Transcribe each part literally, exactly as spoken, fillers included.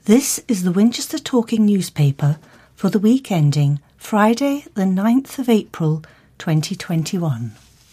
This is the Winchester Talking newspaper for the week ending Friday the ninth of April twenty twenty-one.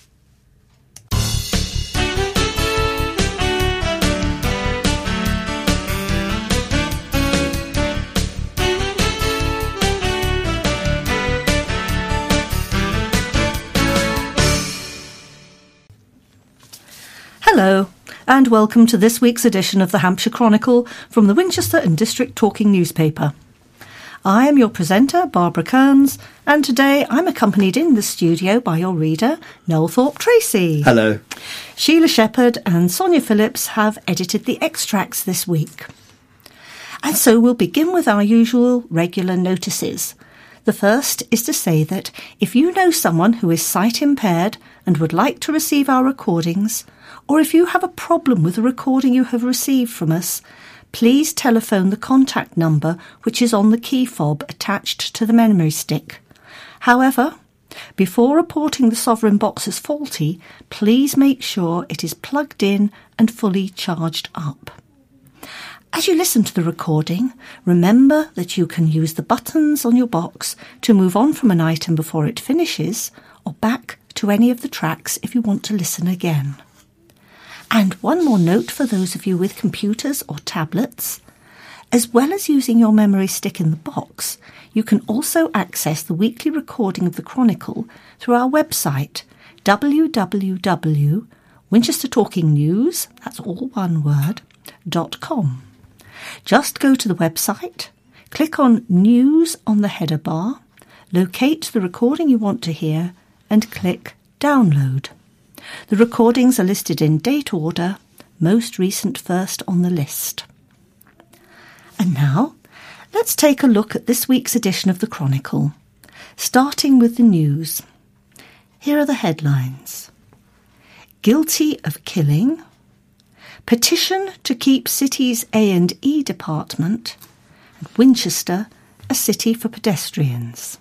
Hello, and welcome to this week's edition of the Hampshire Chronicle from the Winchester and District Talking newspaper. I am your presenter, Barbara Kearns, and today I'm accompanied in the studio by your reader, Noel Thorpe-Tracy. Hello. Sheila Shepherd and Sonia Phillips have edited the extracts this week. And so we'll begin with our usual regular notices. The first is to say that if you know someone who is sight impaired and would like to receive our recordings, or if you have a problem with a recording you have received from us, please telephone the contact number which is on the key fob attached to the memory stick. However, before reporting the Sovereign box as faulty, please make sure it is plugged in and fully charged up. As you listen to the recording, remember that you can use the buttons on your box to move on from an item before it finishes, or back to any of the tracks if you want to listen again. And one more note for those of you with computers or tablets. As well as using your memory stick in the box, you can also access the weekly recording of the Chronicle through our website, w w w dot winchester talking news, that's all one word, dot com. Just go to the website, click on News on the header bar, locate the recording you want to hear, and click Download. The recordings are listed in date order, most recent first on the list. And now, let's take a look at this week's edition of the Chronicle, starting with the news. Here are the headlines. Guilty of killing. Petition to keep city's A and E department. And Winchester, a city for pedestrians.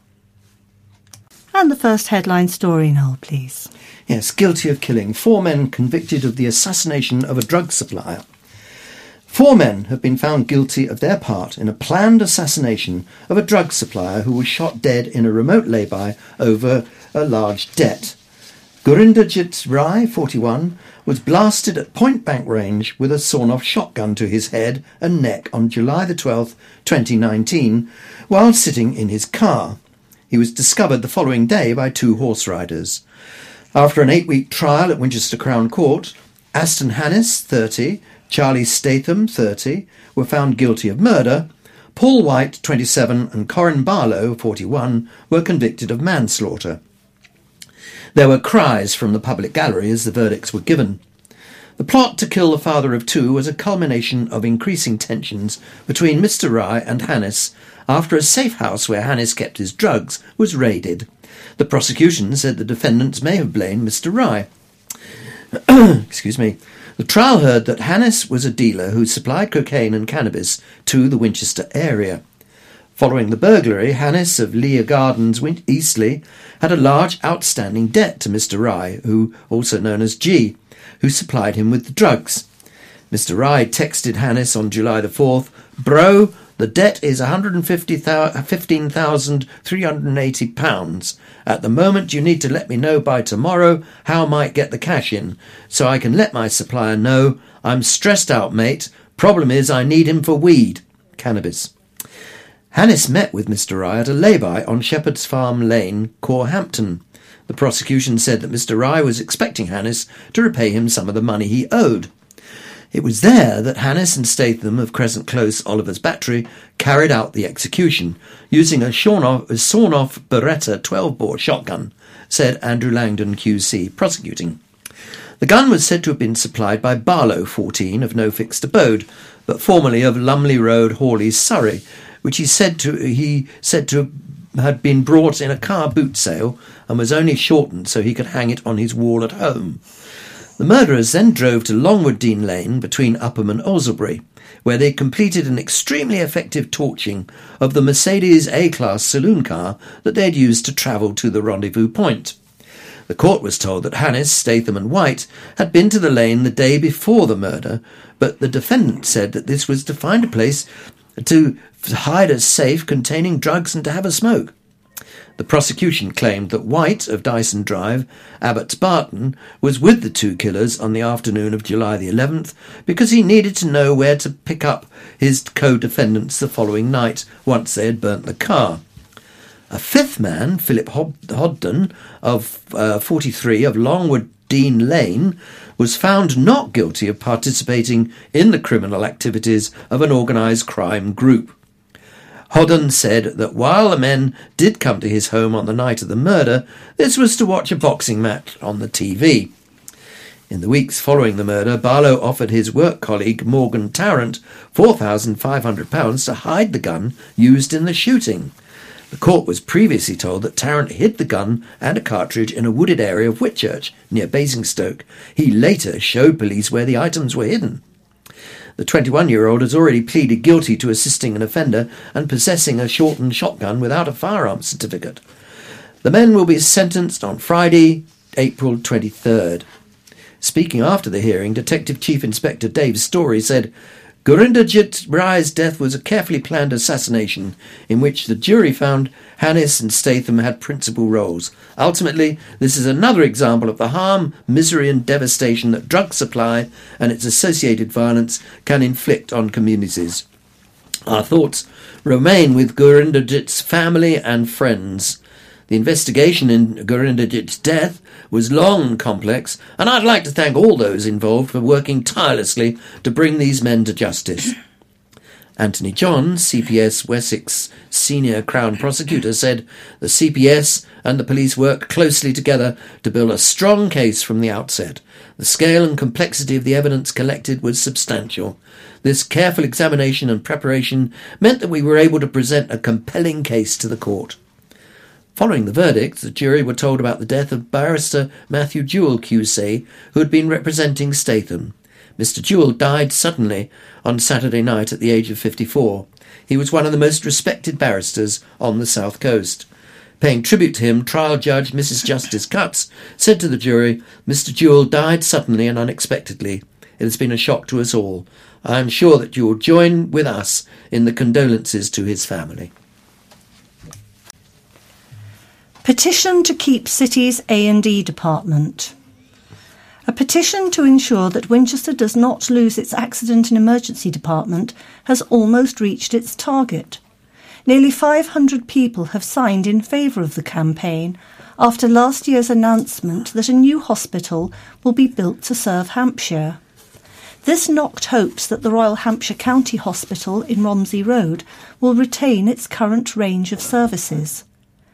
And the first headline story, Noel, please. Yes, guilty of killing. Four men convicted of the assassination of a drug supplier. Four men have been found guilty of their part in a planned assassination of a drug supplier who was shot dead in a remote lay-by over a large debt. Gurinderjit Rai, forty-one, was blasted at point-blank range with a sawn-off shotgun to his head and neck on July the twelfth, twenty nineteen, while sitting in his car. He was discovered the following day by two horse riders. After an eight-week trial at Winchester Crown Court, Aston Hannis, thirty, Charlie Statham, thirty, were found guilty of murder. Paul White, twenty-seven, and Corin Barlow, forty-one, were convicted of manslaughter. There were cries from the public gallery as the verdicts were given. The plot to kill the father of two was a culmination of increasing tensions between Mister Rai and Hannis after a safe house where Hannis kept his drugs was raided. The prosecution said the defendants may have blamed Mister Rai. Excuse me. The trial heard that Hannis was a dealer who supplied cocaine and cannabis to the Winchester area. Following the burglary, Hannis of Leah Gardens, Eastleigh, had a large outstanding debt to Mister Rai, who also known as G, who supplied him with the drugs. Mister Rai texted Hannis on July the fourth, "Bro, the debt is one hundred fifteen thousand three hundred eighty pounds. At the moment, you need to let me know by tomorrow how I might get the cash in, so I can let my supplier know. I'm stressed out, mate. Problem is I need him for weed, cannabis." Hannis met with Mister Rai at a lay-by on Shepherd's Farm Lane, Corhampton. The prosecution said that Mister Rai was expecting Hannis to repay him some of the money he owed. It was there that Hannis and Statham of Crescent Close, Oliver's Battery, carried out the execution, using a sawn-off Beretta twelve-bore shotgun, said Andrew Langdon Q C, prosecuting. The gun was said to have been supplied by Barlow, fourteen, of no fixed abode, but formerly of Lumley Road, Hawley, Surrey, which he said to he said to had been brought in a car boot sale and was only shortened so he could hang it on his wall at home. The murderers then drove to Longwood Dean Lane between Upham and Oslebury, where they completed an extremely effective torching of the Mercedes A-Class saloon car that they had used to travel to the rendezvous point. The court was told that Hannis, Statham and White had been to the lane the day before the murder, but the defendant said that this was to find a place to hide a safe containing drugs and to have a smoke. The prosecution claimed that White of Dyson Drive, Abbots Barton, was with the two killers on the afternoon of July the eleventh because he needed to know where to pick up his co-defendants the following night once they had burnt the car. A fifth man, Philip Hodden, of uh, forty-three, of Longwood Dean Lane, was found not guilty of participating in the criminal activities of an organised crime group. Hodden said that while the men did come to his home on the night of the murder, this was to watch a boxing match on the T V. In the weeks following the murder, Barlow offered his work colleague Morgan Tarrant four thousand five hundred pounds to hide the gun used in the shooting. The court was previously told that Tarrant hid the gun and a cartridge in a wooded area of Whitchurch, near Basingstoke. He later showed police where the items were hidden. The twenty-one-year-old has already pleaded guilty to assisting an offender and possessing a shortened shotgun without a firearms certificate. The men will be sentenced on Friday, April twenty-third. Speaking after the hearing, Detective Chief Inspector Dave Story said, Gurindajit Rai's death was a carefully planned assassination in which the jury found Hannis and Statham had principal roles. Ultimately, this is another example of the harm, misery and devastation that drug supply and its associated violence can inflict on communities. Our thoughts remain with Gurindajit's family and friends. The investigation in Gurindajit's death was long and complex, and I'd like to thank all those involved for working tirelessly to bring these men to justice. Anthony John, C P S Wessex Senior Crown Prosecutor, said the C P S and the police worked closely together to build a strong case from the outset. The scale and complexity of the evidence collected was substantial. This careful examination and preparation meant that we were able to present a compelling case to the court. Following the verdict, the jury were told about the death of barrister Matthew Jewell Q C, who had been representing Statham. Mister Jewell died suddenly on Saturday night at the age of fifty-four. He was one of the most respected barristers on the South Coast. Paying tribute to him, trial judge Missus Justice Cutts said to the jury, Mister Jewell died suddenly and unexpectedly. It has been a shock to us all. I am sure that you will join with us in the condolences to his family. Petition to keep City's A and E department. A petition to ensure that Winchester does not lose its accident and emergency department has almost reached its target. Nearly five hundred people have signed in favour of the campaign after last year's announcement that a new hospital will be built to serve Hampshire. This knocked hopes that the Royal Hampshire County Hospital in Romsey Road will retain its current range of services.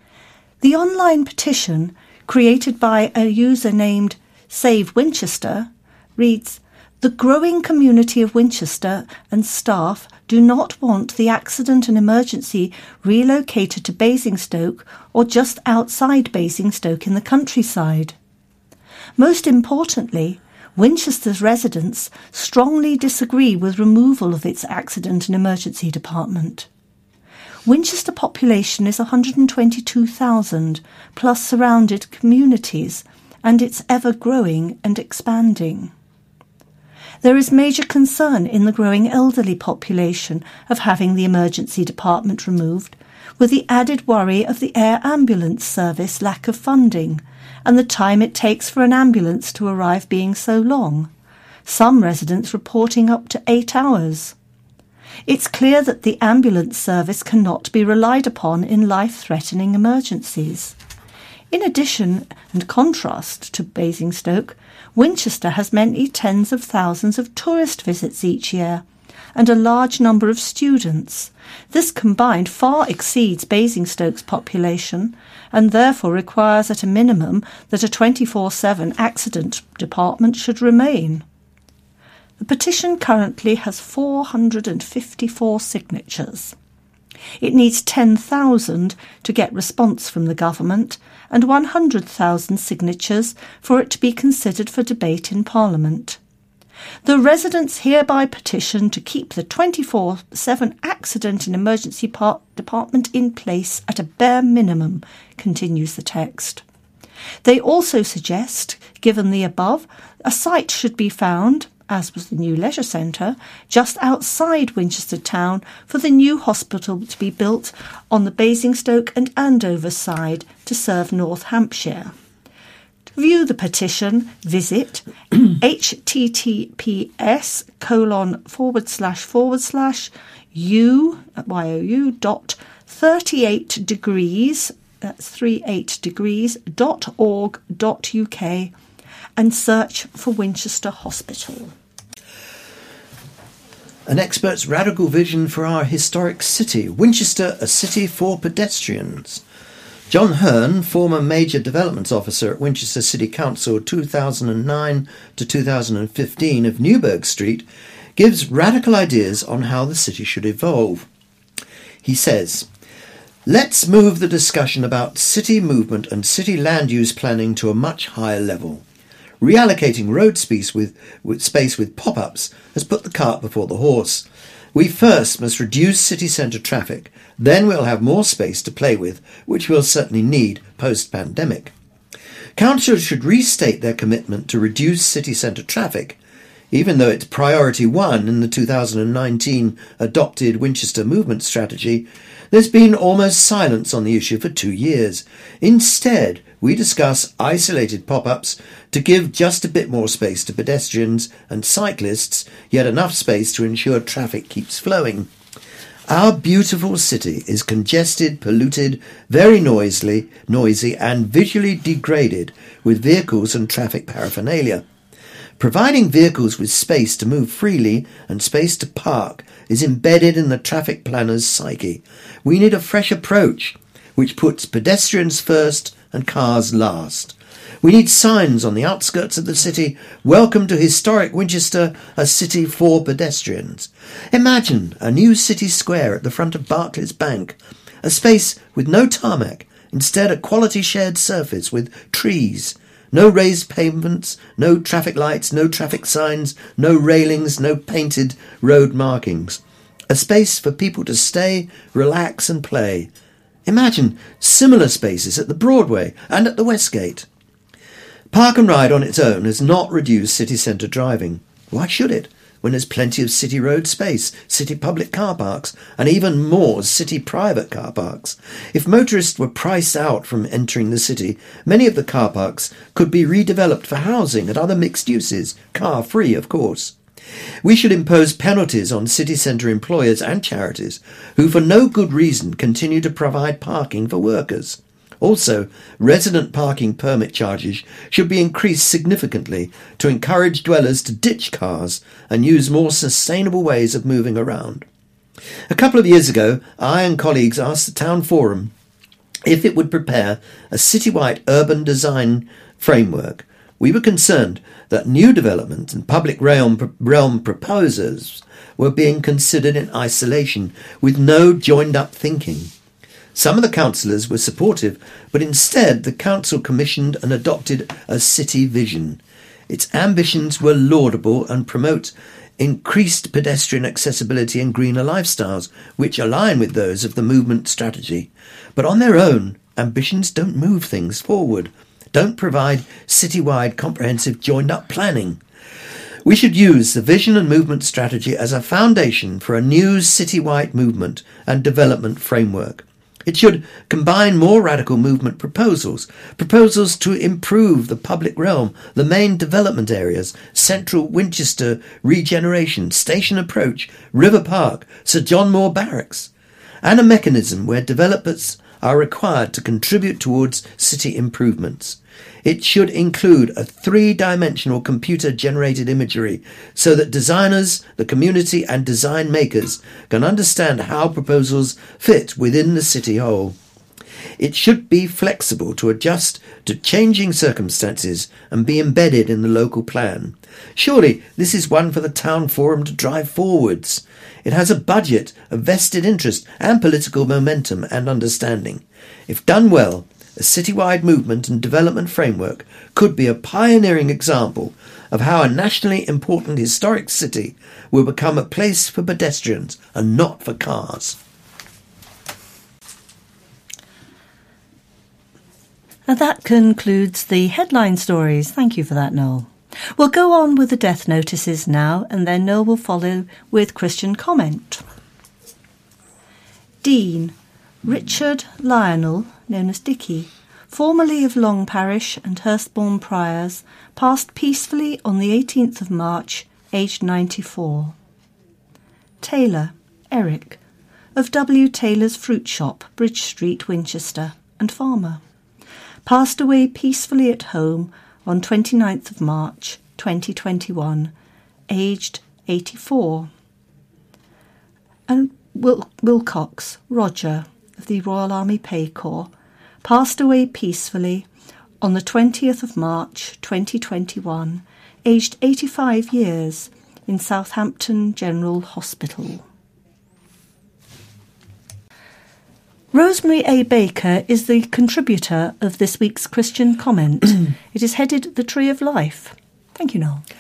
The online petition, created by a user named Save Winchester, reads, The growing community of Winchester and staff do not want the accident and emergency relocated to Basingstoke or just outside Basingstoke in the countryside. Most importantly, Winchester's residents strongly disagree with removal of its accident and emergency department. Winchester population is one hundred twenty-two thousand, plus surrounded communities, and it's ever-growing and expanding. There is major concern in the growing elderly population of having the emergency department removed, with the added worry of the air ambulance service lack of funding, and the time it takes for an ambulance to arrive being so long, some residents reporting up to eight hours. It's clear that the ambulance service cannot be relied upon in life-threatening emergencies. In addition and contrast to Basingstoke, Winchester has many tens of thousands of tourist visits each year and a large number of students. This combined far exceeds Basingstoke's population and therefore requires at a minimum that a twenty-four seven accident department should remain. The petition currently has four hundred fifty-four signatures. It needs ten thousand to get response from the government and one hundred thousand signatures for it to be considered for debate in Parliament. The residents hereby petition to keep the twenty-four seven accident and emergency part department in place at a bare minimum, continues the text. They also suggest, given the above, a site should be found, as was the new leisure centre, just outside Winchester town for the new hospital to be built on the Basingstoke and Andover side to serve North Hampshire. To view the petition, visit https colon forward slash forward slash u you dot thirty-eight degrees, that's thirty-eight degrees dot org dot uk, and search for Winchester Hospital. An expert's radical vision for our historic city, Winchester, a city for pedestrians. John Hearn, former Major Developments Officer at Winchester City Council two thousand nine to two thousand fifteen of Newburgh Street, gives radical ideas on how the city should evolve. He says, "Let's move the discussion about city movement and city land use planning to a much higher level. Reallocating road space with, with space with pop-ups has put the cart before the horse. We first must reduce city centre traffic, then we'll have more space to play with, which we'll certainly need post-pandemic. Councils should restate their commitment to reduce city centre traffic, even though it's priority one in the two thousand nineteen adopted Winchester Movement Strategy. There's been almost silence on the issue for two years. Instead, we discuss isolated pop-ups to give just a bit more space to pedestrians and cyclists, yet enough space to ensure traffic keeps flowing. Our beautiful city is congested, polluted, very noisily, noisy and visually degraded with vehicles and traffic paraphernalia. Providing vehicles with space to move freely and space to park is embedded in the traffic planner's psyche. We need a fresh approach, which puts pedestrians first and cars last. We need signs on the outskirts of the city, welcome to historic Winchester, a city for pedestrians. Imagine a new city square at the front of Barclays Bank, a space with no tarmac, instead a quality shared surface with trees. No raised pavements, no traffic lights, no traffic signs, no railings, no painted road markings. A space for people to stay, relax and play. Imagine similar spaces at the Broadway and at the Westgate. Park and Ride on its own has not reduced city centre driving. Why should it, when there's plenty of city road space, city public car parks, and even more city private car parks? If motorists were priced out from entering the city, many of the car parks could be redeveloped for housing and other mixed uses, car-free, of course. We should impose penalties on city centre employers and charities who for no good reason continue to provide parking for workers. Also, resident parking permit charges should be increased significantly to encourage dwellers to ditch cars and use more sustainable ways of moving around. A couple of years ago, I and colleagues asked the Town Forum if it would prepare a citywide urban design framework. We were concerned that new development and public realm, realm proposers were being considered in isolation with no joined-up thinking. Some of the councillors were supportive, but instead the council commissioned and adopted a city vision. Its ambitions were laudable and promote increased pedestrian accessibility and greener lifestyles, which align with those of the movement strategy. But on their own, ambitions don't move things forward, don't provide citywide comprehensive joined-up planning. We should use the vision and movement strategy as a foundation for a new citywide movement and development framework. It should combine more radical movement proposals, proposals to improve the public realm, the main development areas, central Winchester regeneration, station approach, River Park, Sir John Moore Barracks, and a mechanism where developers are required to contribute towards city improvements. It should include a three-dimensional computer-generated imagery so that designers, the community and design makers can understand how proposals fit within the city whole. It should be flexible to adjust to changing circumstances and be embedded in the local plan. Surely this is one for the Town Forum to drive forwards. It has a budget of vested interest and political momentum and understanding. If done well, a citywide movement and development framework could be a pioneering example of how a nationally important historic city will become a place for pedestrians and not for cars. And that concludes the headline stories. Thank you for that, Noel. We'll go on with the death notices now, and then Noel will follow with Christian comment. Dean Richard Lionel, known as Dicky, formerly of Long Parish and Hurstbourne Priors, passed peacefully on the eighteenth of March, aged ninety-four. Taylor Eric, of W. Taylor's Fruit Shop, Bridge Street, Winchester, and farmer, passed away peacefully at home on twenty-ninth of March, twenty twenty-one, aged eighty-four. And Wil- Wilcox Roger, of the Royal Army Pay Corps, passed away peacefully on the twentieth of March, twenty twenty-one, aged eighty-five years, in Southampton General Hospital. Rosemary A. Baker is the contributor of this week's Christian comment. It is headed The Tree of Life. Thank you, Noel.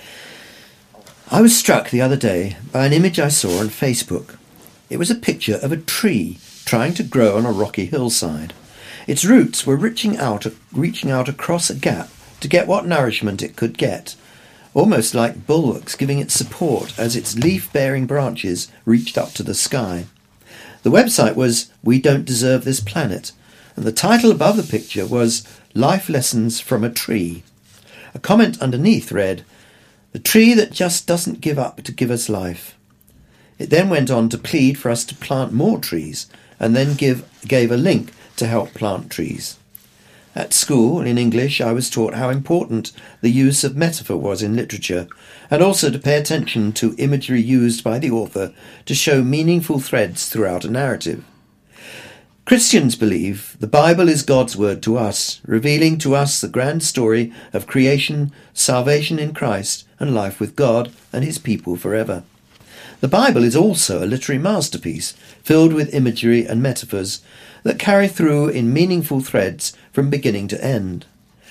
I was struck the other day by an image I saw on Facebook. It was a picture of a tree trying to grow on a rocky hillside. Its roots were reaching out, reaching out across a gap to get what nourishment it could get, almost like bulwarks giving it support as its leaf-bearing branches reached up to the sky. The website was We Don't Deserve This Planet, and the title above the picture was Life Lessons from a Tree. A comment underneath read, The tree that just doesn't give up to give us life. It then went on to plead for us to plant more trees, and then give gave a link to help plant trees. At school, in English, I was taught how important the use of metaphor was in literature, and also to pay attention to imagery used by the author to show meaningful threads throughout a narrative. Christians believe the Bible is God's word to us, revealing to us the grand story of creation, salvation in Christ, and life with God and his people forever. The Bible is also a literary masterpiece, filled with imagery and metaphors that carry through in meaningful threads from beginning to end.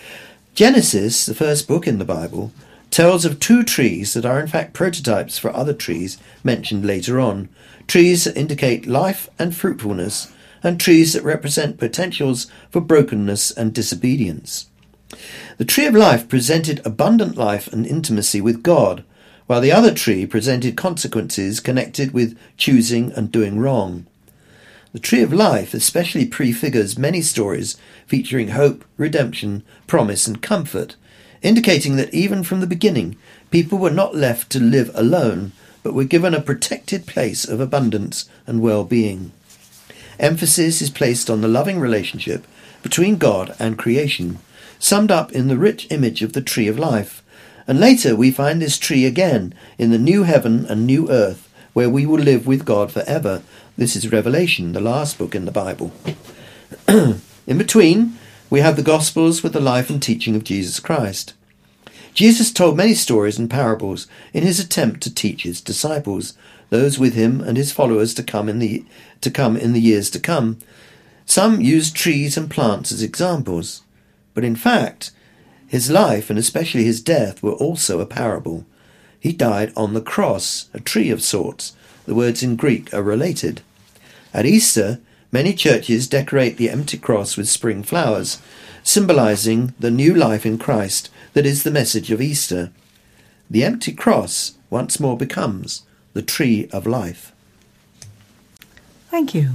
Genesis, the first book in the Bible, tells of two trees that are in fact prototypes for other trees mentioned later on, trees that indicate life and fruitfulness, and trees that represent potentials for brokenness and disobedience. The tree of life presented abundant life and intimacy with God, while the other tree presented consequences connected with choosing and doing wrong. The tree of life especially prefigures many stories featuring hope, redemption, promise and comfort, indicating that even from the beginning, people were not left to live alone, but were given a protected place of abundance and well-being. Emphasis is placed on the loving relationship between God and creation, summed up in the rich image of the tree of life, and later we find this tree again in the new heaven and new earth, where we will live with God forever. This is Revelation, the last book in the Bible. In between, we have the Gospels with the life and teaching of Jesus Christ. Jesus told many stories and parables in his attempt to teach his disciples, those with him and his followers to come in the to come in the years to come. Some used trees and plants as examples, but in fact, his life and especially his death were also a parable. He died on the cross, a tree of sorts. The words in Greek are related. At Easter, many churches decorate the empty cross with spring flowers, symbolizing the new life in Christ that is the message of Easter. The empty cross once more becomes the tree of life. Thank you.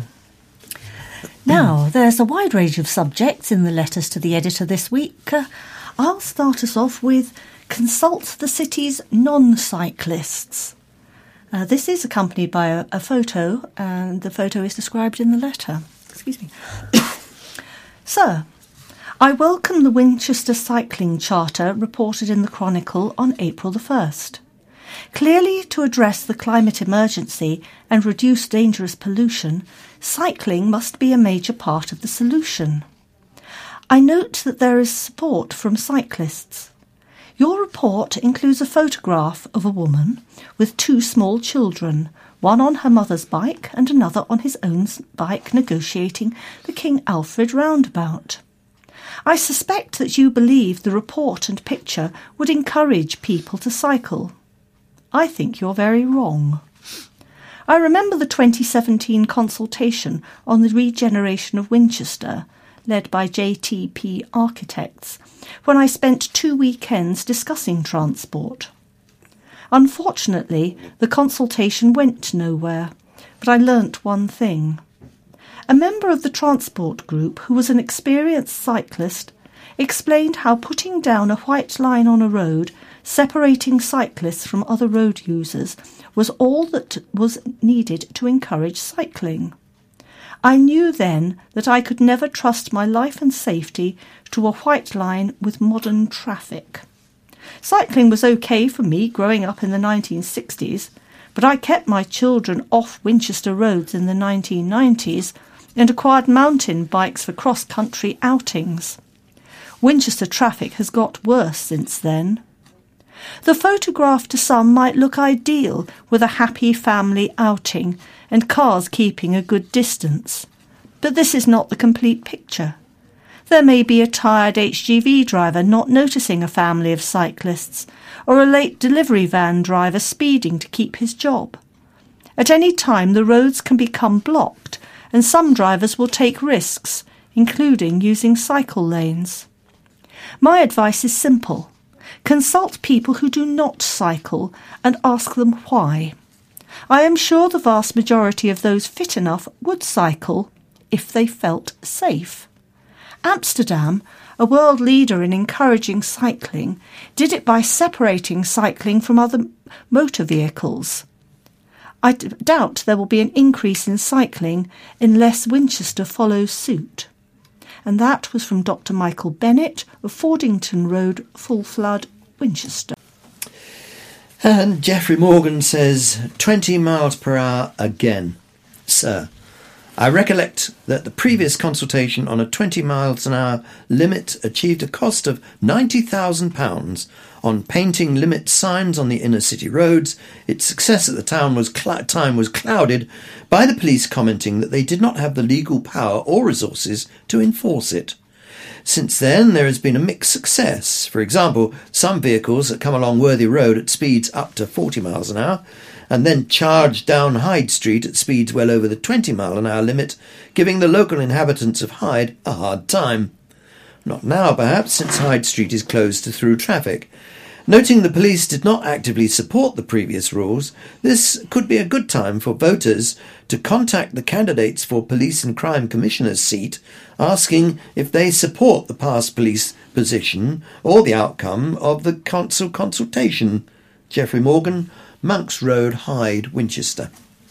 Now, there's a wide range of subjects in the letters to the editor this week. Uh, I'll start us off with Consult the City's Non-Cyclists. Uh, this is accompanied by a, a photo, and the photo is described in the letter. Excuse me. Sir, I welcome the Winchester Cycling Charter reported in the Chronicle on April the first. Clearly, to address the climate emergency and reduce dangerous pollution, cycling must be a major part of the solution. I note that there is support from cyclists. Your report includes a photograph of a woman with two small children, one on her mother's bike and another on his own bike, negotiating the King Alfred roundabout. I suspect that you believe the report and picture would encourage people to cycle. I think you're very wrong. I remember the twenty seventeen consultation on the regeneration of Winchester, led by J T P Architects, when I spent two weekends discussing transport. Unfortunately, the consultation went nowhere, but I learnt one thing. A member of the transport group, who was an experienced cyclist, explained how putting down a white line on a road, separating cyclists from other road users, was all that was needed to encourage cycling. I knew then that I could never trust my life and safety to a white line with modern traffic. Cycling was okay for me growing up in the nineteen sixties, but I kept my children off Winchester roads in the nineteen nineties and acquired mountain bikes for cross-country outings. Winchester traffic has got worse since then. The photograph to some might look ideal, with a happy family outing and cars keeping a good distance. But this is not the complete picture. There may be a tired H G V driver not noticing a family of cyclists, or a late delivery van driver speeding to keep his job. At any time the roads can become blocked, and some drivers will take risks, including using cycle lanes. My advice is simple. Consult people who do not cycle and ask them why. I am sure the vast majority of those fit enough would cycle if they felt safe. Amsterdam, a world leader in encouraging cycling, did it by separating cycling from other motor vehicles. I d- doubt there will be an increase in cycling unless Winchester follows suit. And that was from Doctor Michael Bennett of Fordington Road, Full Flood, Winchester. And Geoffrey Morgan says, twenty miles per hour again. Sir, I recollect that the previous consultation on a twenty miles an hour limit achieved a cost of ninety thousand pounds. On painting limit signs on the inner city roads, its success at the town was cl- time was clouded by the police commenting that they did not have the legal power or resources to enforce it. Since then, there has been a mixed success. For example, some vehicles that come along Worthy Road at speeds up to forty miles an hour and then charge down Hyde Street at speeds well over the twenty mile an hour limit, giving the local inhabitants of Hyde a hard time. Not now, perhaps, since Hyde Street is closed to through traffic. Noting the police did not actively support the previous rules, this could be a good time for voters to contact the candidates for Police and Crime Commissioner's seat, asking if they support the past police position or the outcome of the council consultation. Geoffrey Morgan, Monks Road, Hyde, Winchester.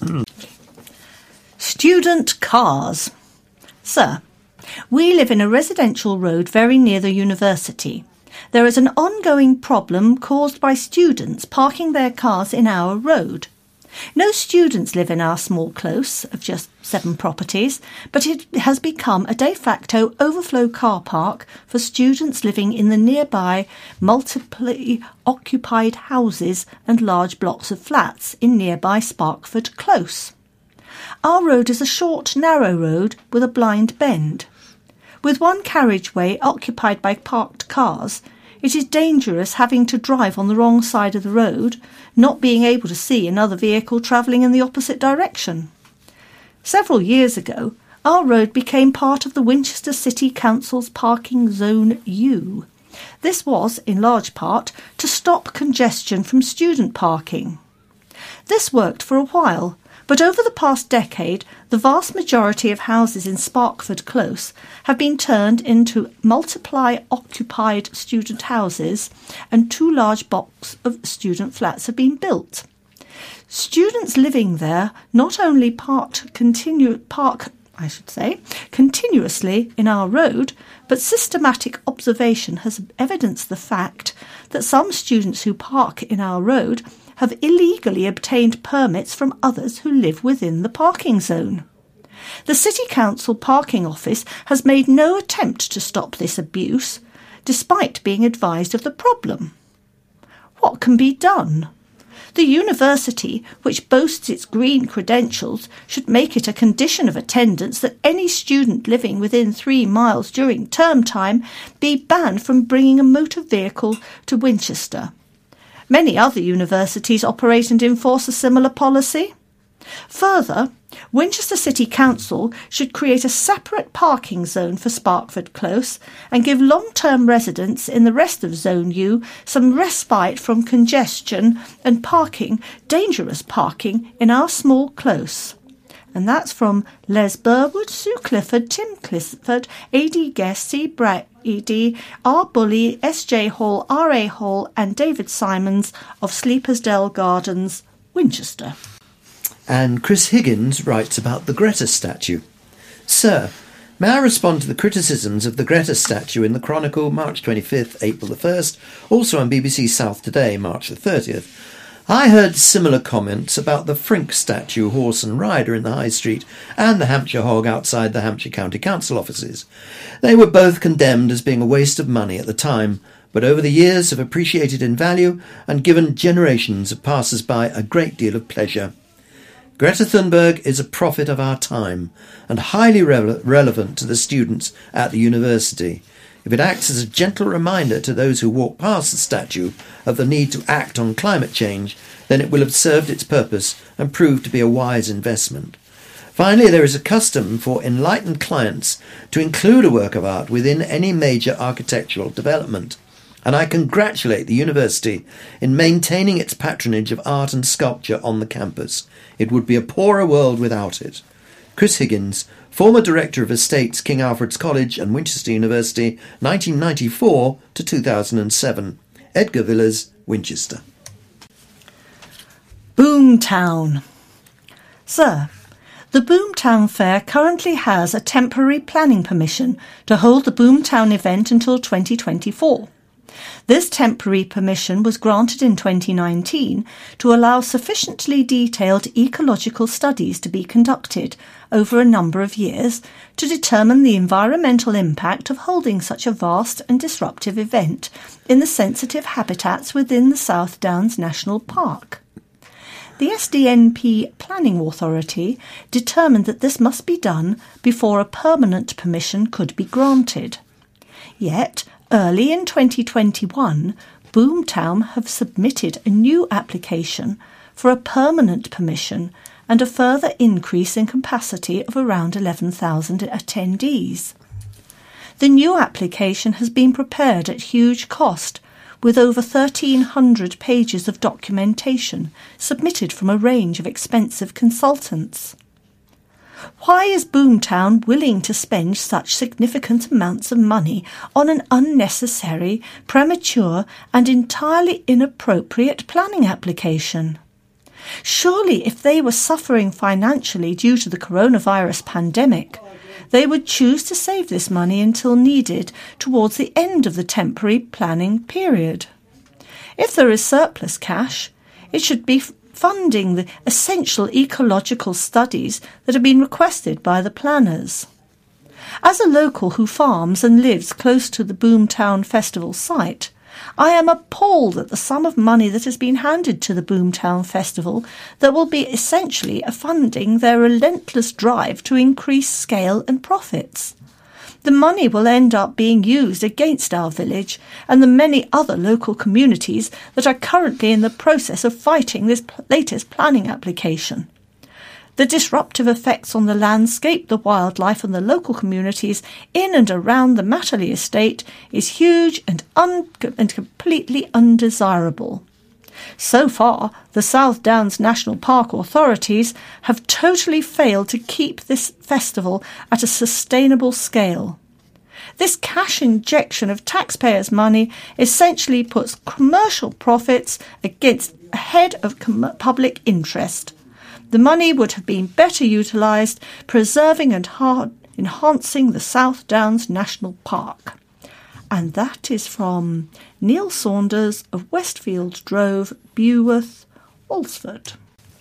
Student cars. Sir, we live in a residential road very near the university. There is an ongoing problem caused by students parking their cars in our road. No students live in our small close of just seven properties, but it has become a de facto overflow car park for students living in the nearby multiply occupied houses and large blocks of flats in nearby Sparkford Close. Our road is a short, narrow road with a blind bend. With one carriageway occupied by parked cars, it is dangerous having to drive on the wrong side of the road, not being able to see another vehicle travelling in the opposite direction. Several years ago, our road became part of the Winchester City Council's Parking Zone U. This was, in large part, to stop congestion from student parking. This worked for a while, but over the past decade, the vast majority of houses in Sparkford Close have been turned into multiply-occupied student houses, and two large blocks of student flats have been built. Students living there not only parked continue, park, I should say, continuously in our road, but systematic observation has evidenced the fact that some students who park in our road have illegally obtained permits from others who live within the parking zone. The City Council Parking Office has made no attempt to stop this abuse, despite being advised of the problem. What can be done? The university, which boasts its green credentials, should make it a condition of attendance that any student living within three miles during term time be banned from bringing a motor vehicle to Winchester. Many other universities operate and enforce a similar policy. Further, Winchester City Council should create a separate parking zone for Sparkford Close and give long-term residents in the rest of Zone U some respite from congestion and parking, dangerous parking, in our small close. And that's from Les Burwood, Sue Clifford, Tim Clifford, A D Guest, C. Brady, R. Bully, S. J. Hall, R. A. Hall and David Simons of Sleepersdale Gardens, Winchester. And Chris Higgins writes about the Greta statue. Sir, may I respond to the criticisms of the Greta statue in the Chronicle, March twenty-fifth, April the first, also on B B C South Today, March the thirtieth. I heard similar comments about the Frink statue, horse and rider, in the High Street and the Hampshire Hog outside the Hampshire County Council offices. They were both condemned as being a waste of money at the time, but over the years have appreciated in value and given generations of passers-by a great deal of pleasure. Greta Thunberg is a prophet of our time and highly re- relevant to the students at the university. If it acts as a gentle reminder to those who walk past the statue of the need to act on climate change, then it will have served its purpose and proved to be a wise investment. Finally, there is a custom for enlightened clients to include a work of art within any major architectural development, and I congratulate the university in maintaining its patronage of art and sculpture on the campus. It would be a poorer world without it. Chris Higgins, former Director of Estates, King Alfred's College and Winchester University, nineteen ninety-four to two thousand seven. Edgar Villas, Winchester. Boomtown. Sir, the Boomtown Fair currently has a temporary planning permission to hold the Boomtown event until twenty twenty-four. This temporary permission was granted in twenty nineteen to allow sufficiently detailed ecological studies to be conducted over a number of years to determine the environmental impact of holding such a vast and disruptive event in the sensitive habitats within the South Downs National Park. The S D N P Planning Authority determined that this must be done before a permanent permission could be granted. Yet, early in twenty twenty-one, Boomtown have submitted a new application for a permanent permission and a further increase in capacity of around eleven thousand attendees. The new application has been prepared at huge cost, with over thirteen hundred pages of documentation submitted from a range of expensive consultants. Why is Boomtown willing to spend such significant amounts of money on an unnecessary, premature and entirely inappropriate planning application? Surely if they were suffering financially due to the coronavirus pandemic, they would choose to save this money until needed towards the end of the temporary planning period. If there is surplus cash, it should be funding the essential ecological studies that have been requested by the planners. As a local who farms and lives close to the Boomtown Festival site, I am appalled at the sum of money that has been handed to the Boomtown Festival that will be essentially funding their relentless drive to increase scale and profits. The money will end up being used against our village and the many other local communities that are currently in the process of fighting this latest planning application. The disruptive effects on the landscape, the wildlife and the local communities in and around the Matterley estate is huge and, un- and completely undesirable. So far, the South Downs National Park authorities have totally failed to keep this festival at a sustainable scale. This cash injection of taxpayers' money essentially puts commercial profits against ahead of com- public interest. The money would have been better utilised preserving and hard- enhancing the South Downs National Park. And that is from Neil Saunders of Westfield Drove, Beworth, Alresford.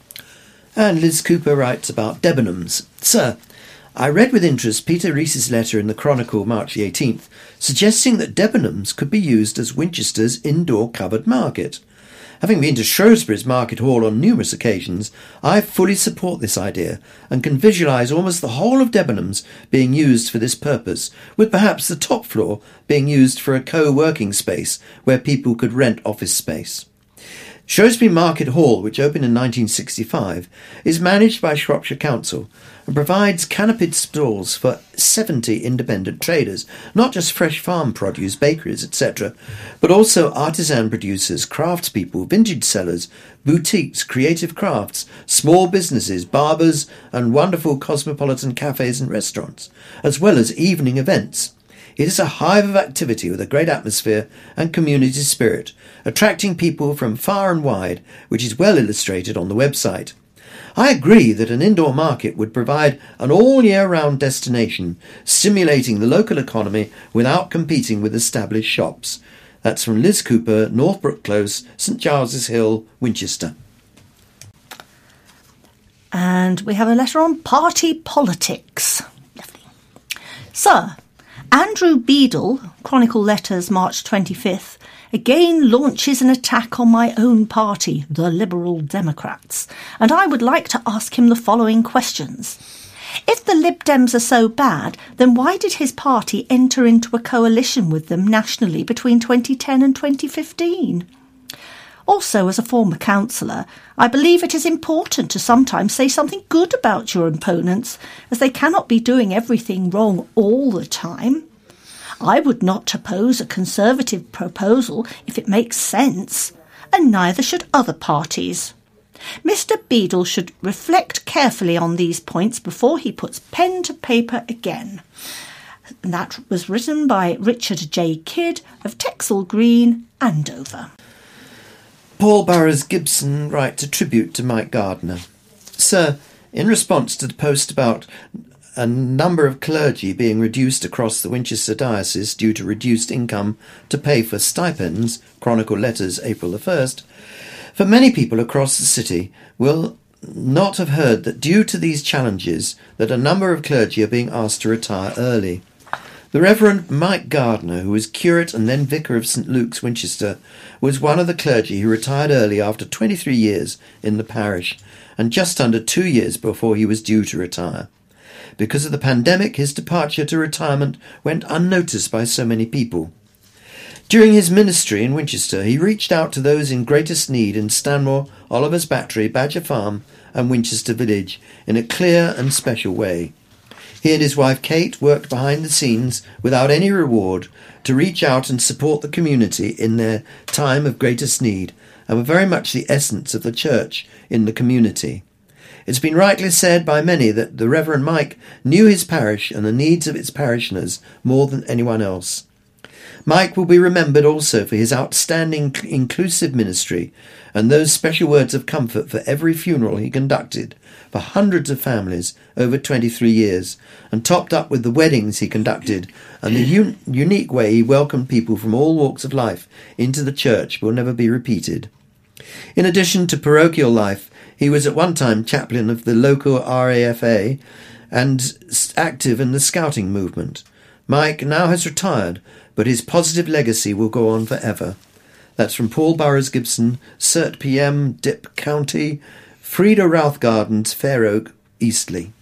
And Liz Cooper writes about Debenhams. Sir, I read with interest Peter Rees's letter in the Chronicle, March the eighteenth, suggesting that Debenhams could be used as Winchester's indoor covered market. Having been to Shrewsbury's Market Hall on numerous occasions, I fully support this idea and can visualise almost the whole of Debenhams being used for this purpose, with perhaps the top floor being used for a co-working space where people could rent office space. Shrewsbury Market Hall, which opened in nineteen sixty-five, is managed by Shropshire Council and provides canopied stalls for seventy independent traders, not just fresh farm produce, bakeries, et cetera, but also artisan producers, craftspeople, vintage sellers, boutiques, creative crafts, small businesses, barbers, and wonderful cosmopolitan cafes and restaurants, as well as evening events. It is a hive of activity with a great atmosphere and community spirit, attracting people from far and wide, which is well illustrated on the website. I agree that an indoor market would provide an all-year-round destination, stimulating the local economy without competing with established shops. That's from Liz Cooper, Northbrook Close, St Giles's Hill, Winchester. And we have a letter on party politics. Lovely. Sir, Andrew Beadle, Chronicle Letters, March twenty-fifth, again launches an attack on my own party, the Liberal Democrats, and I would like to ask him the following questions. If the Lib Dems are so bad, then why did his party enter into a coalition with them nationally between twenty ten and twenty fifteen? Also, as a former councillor, I believe it is important to sometimes say something good about your opponents, as they cannot be doing everything wrong all the time. I would not oppose a Conservative proposal if it makes sense, and neither should other parties. Mister Beadle should reflect carefully on these points before he puts pen to paper again. And that was written by Richard J. Kidd of Texel Green, Andover. Paul Burrows Gibson writes a tribute to Mike Gardner. Sir, in response to the post about a number of clergy being reduced across the Winchester diocese due to reduced income to pay for stipends, Chronicle Letters, April the first, for many people across the city will not have heard that due to these challenges that a number of clergy are being asked to retire early. The Reverend Mike Gardner, who was curate and then vicar of St Luke's, Winchester, was one of the clergy who retired early after twenty-three years in the parish, and just under two years before he was due to retire. Because of the pandemic, his departure to retirement went unnoticed by so many people. During his ministry in Winchester, he reached out to those in greatest need in Stanmore, Oliver's Battery, Badger Farm, and Winchester Village in a clear and special way. He and his wife Kate worked behind the scenes without any reward to reach out and support the community in their time of greatest need, and were very much the essence of the church in the community. It's been rightly said by many that the Reverend Mike knew his parish and the needs of its parishioners more than anyone else. Mike will be remembered also for his outstanding inclusive ministry and those special words of comfort for every funeral he conducted for hundreds of families over twenty-three years, and topped up with the weddings he conducted and the un- unique way he welcomed people from all walks of life into the church will never be repeated. In addition to parochial life, he was at one time chaplain of the local R A F A and active in the scouting movement. Mike now has retired, but his positive legacy will go on forever. That's from Paul Burrows Gibson, Cert P M, Dip County, Frida Routh Gardens, Fair Oak, Eastleigh.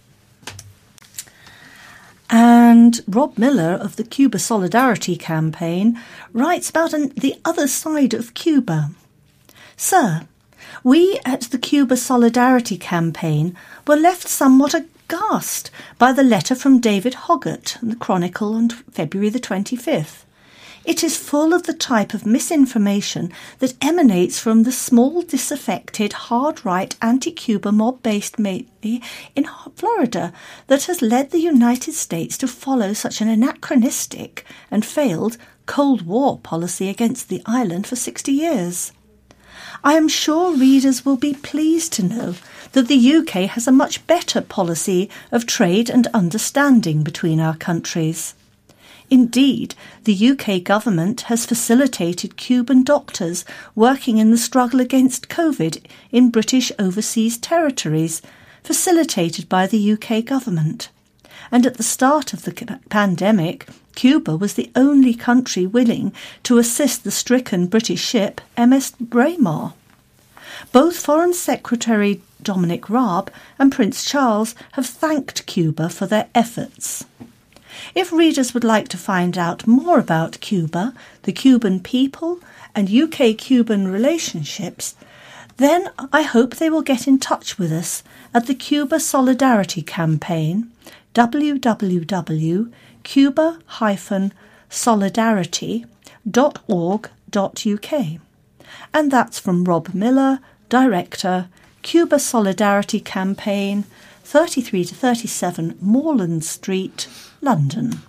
And Rob Miller of the Cuba Solidarity Campaign writes about an, the other side of Cuba. Sir, we at the Cuba Solidarity Campaign were left somewhat aghast by the letter from David Hoggart in the Chronicle on February the twenty-fifth. It is full of the type of misinformation that emanates from the small, disaffected, hard-right, anti-Cuba mob based mainly in Florida that has led the United States to follow such an anachronistic and failed Cold War policy against the island for sixty years. I am sure readers will be pleased to know that the U K has a much better policy of trade and understanding between our countries. Indeed, the U K government has facilitated Cuban doctors working in the struggle against COVID in British overseas territories, facilitated by the U K government. And at the start of the pandemic, Cuba was the only country willing to assist the stricken British ship M S Braemar. Both Foreign Secretary Dominic Raab and Prince Charles have thanked Cuba for their efforts. If readers would like to find out more about Cuba, the Cuban people, and U K-Cuban relationships, then I hope they will get in touch with us at the Cuba Solidarity Campaign, w w w dot cuba dash solidarity dot org dot u k. And that's from Rob Miller, Director, Cuba Solidarity Campaign, thirty-three to thirty-seven Moreland Street, London.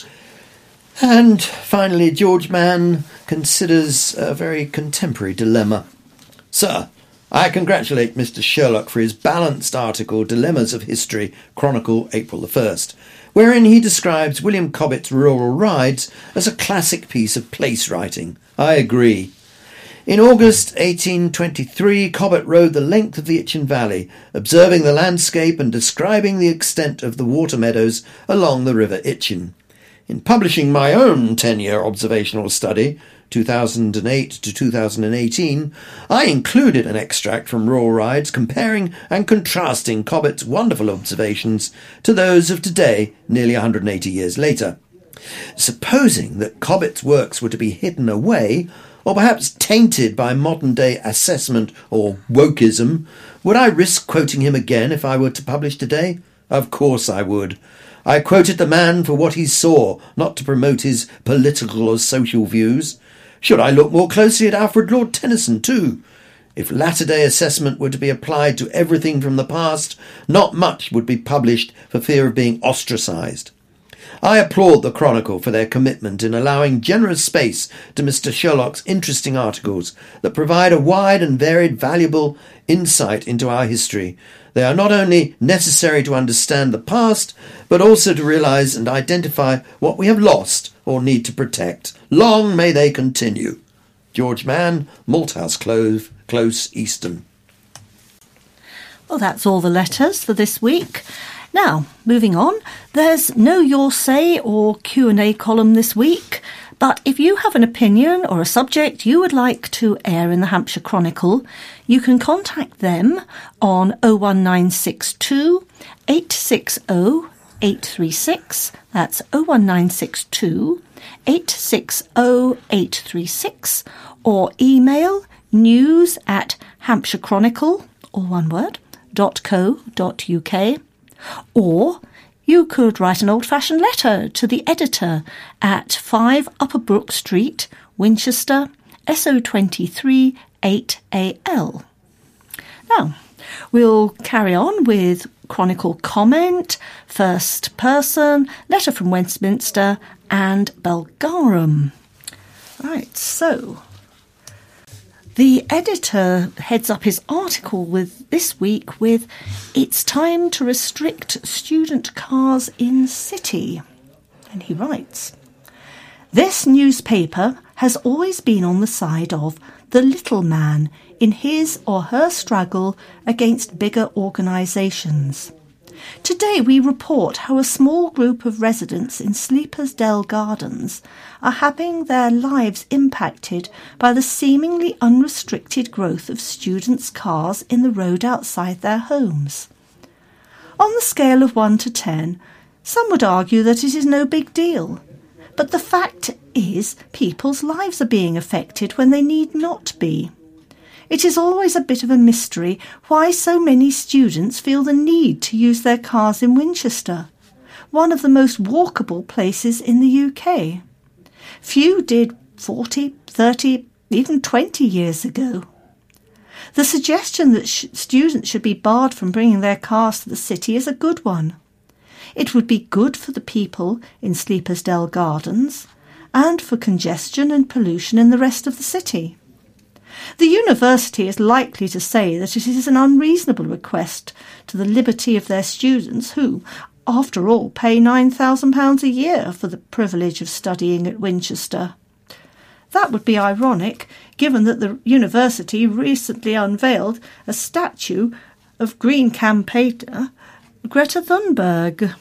And finally, George Mann considers a very contemporary dilemma. Sir, I congratulate Mister Sherlock for his balanced article, Dilemmas of History, Chronicle, April the first, wherein he describes William Cobbett's Rural Rides as a classic piece of place writing. I agree. In August eighteen twenty-three, Cobbett rode the length of the Itchen Valley, observing the landscape and describing the extent of the water meadows along the River Itchen. In publishing my own ten-year observational study, two thousand eight to two thousand eighteen, I included an extract from Rural Rides comparing and contrasting Cobbett's wonderful observations to those of today, nearly one hundred eighty years later. Supposing that Cobbett's works were to be hidden away, or perhaps tainted by modern-day assessment or wokeism, would I risk quoting him again if I were to publish today? Of course I would. I quoted the man for what he saw, not to promote his political or social views. Should I look more closely at Alfred Lord Tennyson too? If latter-day assessment were to be applied to everything from the past, not much would be published for fear of being ostracised. I applaud the Chronicle for their commitment in allowing generous space to Mister Sherlock's interesting articles that provide a wide and varied valuable insight into our history. They are not only necessary to understand the past, but also to realise and identify what we have lost or need to protect. Long may they continue. George Mann, Malthouse Close, Close, Easton. Well, that's all the letters for this week. Now, moving on, there's no Your Say or Q and A column this week, but if you have an opinion or a subject you would like to air in the Hampshire Chronicle, you can contact them on oh one nine six two, eight six oh, eight three six. That's oh one nine six two, eight six oh, eight three six, or email news at Hampshire Chronicle, all one word, dot co dot uk. Or you could write an old-fashioned letter to the editor at five Upper Brook Street, Winchester, S O twenty-three eight A L. Now, we'll carry on with Chronicle comment, first person, letter from Westminster, and Belgarum. Right, so the editor heads up his article with this week with "It's time to restrict student cars in city." And he writes, "This newspaper has always been on the side of the little man in his or her struggle against bigger organisations. Today we report how a small group of residents in Sleepers Dell Gardens are having their lives impacted by the seemingly unrestricted growth of students' cars in the road outside their homes. On the scale of one to ten, some would argue that it is no big deal, but the fact is people's lives are being affected when they need not be. It is always a bit of a mystery why so many students feel the need to use their cars in Winchester, one of the most walkable places in the U K. Few did forty, thirty, even twenty years ago. The suggestion that sh- students should be barred from bringing their cars to the city is a good one. It would be good for the people in Sleepers Dell Gardens and for congestion and pollution in the rest of the city. The university is likely to say that it is an unreasonable request to the liberty of their students who, after all, pay nine thousand pounds a year for the privilege of studying at Winchester. That would be ironic, given that the university recently unveiled a statue of Green campaigner Greta Thunberg.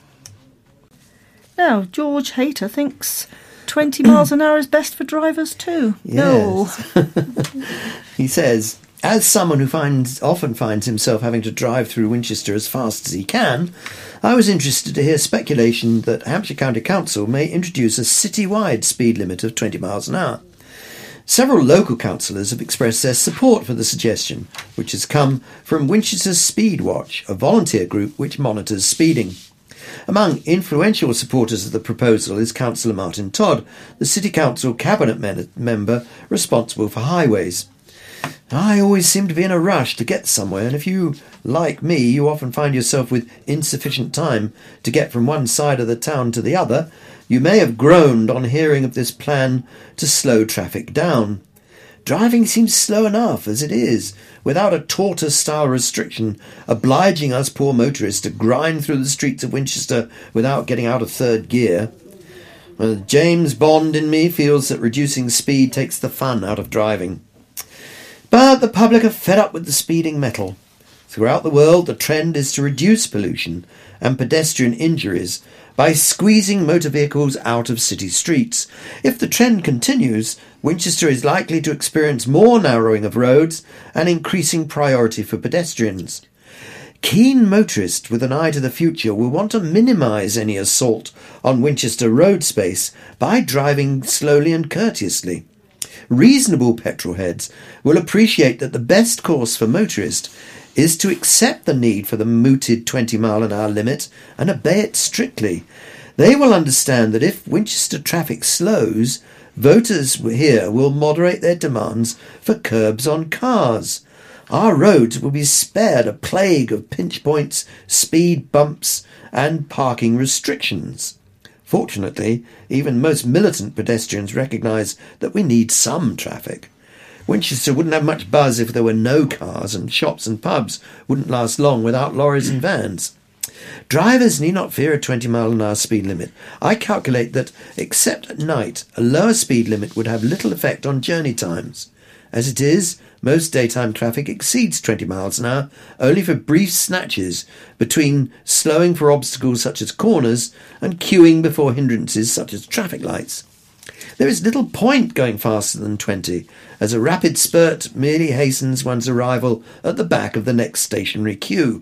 Now, George Hayter thinks twenty miles an hour is best for drivers too. Yes. No. He says, as someone who finds often finds himself having to drive through Winchester as fast as he can, I was interested to hear speculation that Hampshire County Council may introduce a city-wide speed limit of twenty miles an hour. Several local councillors have expressed their support for the suggestion, which has come from Winchester's Speed Watch, a volunteer group which monitors speeding. Among influential supporters of the proposal is Councillor Martin Todd, the City Council Cabinet men- member responsible for highways. I always seem to be in a rush to get somewhere, and if you, like me, you often find yourself with insufficient time to get from one side of the town to the other, you may have groaned on hearing of this plan to slow traffic down. Driving seems slow enough as it is, without a tortoise-style restriction obliging us poor motorists to grind through the streets of Winchester without getting out of third gear. Well, James Bond in me feels that reducing speed takes the fun out of driving. But the public are fed up with the speeding metal. Throughout the world, the trend is to reduce pollution and pedestrian injuries by squeezing motor vehicles out of city streets. If the trend continues, Winchester is likely to experience more narrowing of roads and increasing priority for pedestrians. Keen motorists with an eye to the future will want to minimise any assault on Winchester road space by driving slowly and courteously. Reasonable petrol heads will appreciate that the best course for motorists is to accept the need for the mooted twenty mile an hour limit and obey it strictly. They will understand that if Winchester traffic slows, voters here will moderate their demands for curbs on cars. Our roads will be spared a plague of pinch points, speed bumps and parking restrictions. Fortunately, even most militant pedestrians recognise that we need some traffic. Winchester wouldn't have much buzz if there were no cars, and shops and pubs wouldn't last long without lorries and vans. Drivers need not fear a twenty mile an hour speed limit. I calculate that, except at night, a lower speed limit would have little effect on journey times. As it is, most daytime traffic exceeds twenty miles an hour, only for brief snatches between slowing for obstacles such as corners and queuing before hindrances such as traffic lights. There is little point going faster than twenty, as a rapid spurt merely hastens one's arrival at the back of the next stationary queue.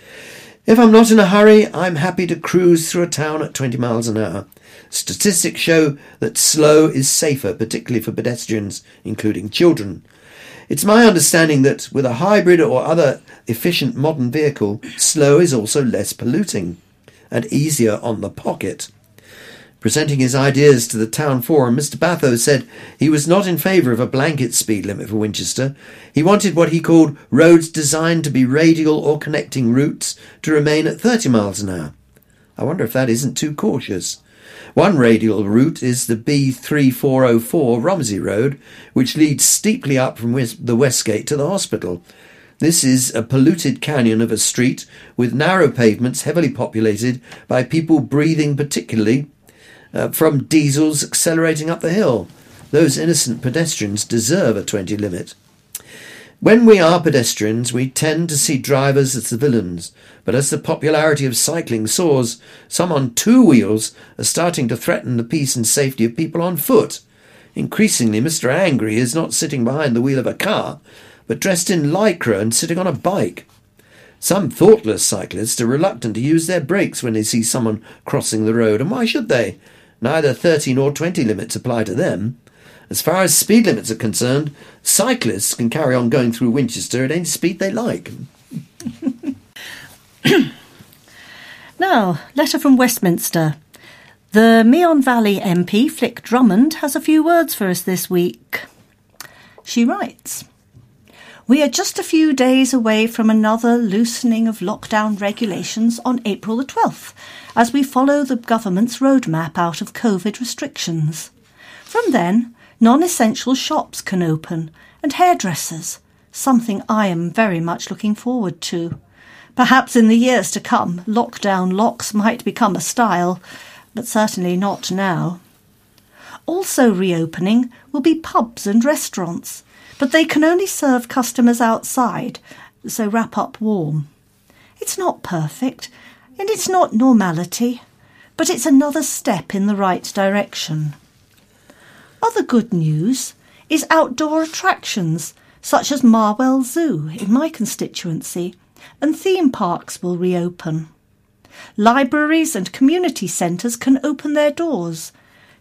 If I'm not in a hurry, I'm happy to cruise through a town at twenty miles an hour. Statistics show that slow is safer, particularly for pedestrians, including children. It's my understanding that with a hybrid or other efficient modern vehicle, slow is also less polluting and easier on the pocket. Presenting his ideas to the town forum, Mister Bathurst said he was not in favour of a blanket speed limit for Winchester. He wanted what he called roads designed to be radial or connecting routes to remain at thirty miles an hour. I wonder if that isn't too cautious. One radial route is the B three four oh four Romsey Road, which leads steeply up from the Westgate to the hospital. This is a polluted canyon of a street with narrow pavements heavily populated by people breathing particularly uh, from diesels accelerating up the hill. Those innocent pedestrians deserve a twenty limit. When we are pedestrians, we tend to see drivers as the villains, but as the popularity of cycling soars, some on two wheels are starting to threaten the peace and safety of people on foot. Increasingly, Mister Angry is not sitting behind the wheel of a car, but dressed in lycra and sitting on a bike. Some thoughtless cyclists are reluctant to use their brakes when they see someone crossing the road, and why should they? Neither thirty nor twenty limits apply to them. As far as speed limits are concerned, cyclists can carry on going through Winchester at any speed they like. Now, letter from Westminster. The Meon Valley M P, Flick Drummond, has a few words for us this week. She writes, "We are just a few days away from another loosening of lockdown regulations on April the twelfth, as we follow the government's roadmap out of COVID restrictions. From then, non-essential shops can open, and hairdressers, something I am very much looking forward to. Perhaps in the years to come, lockdown locks might become a style, but certainly not now. Also reopening will be pubs and restaurants, but they can only serve customers outside, so wrap up warm. It's not perfect, and it's not normality, but it's another step in the right direction. Other good news is outdoor attractions, such as Marwell Zoo in my constituency, and theme parks will reopen. Libraries and community centres can open their doors.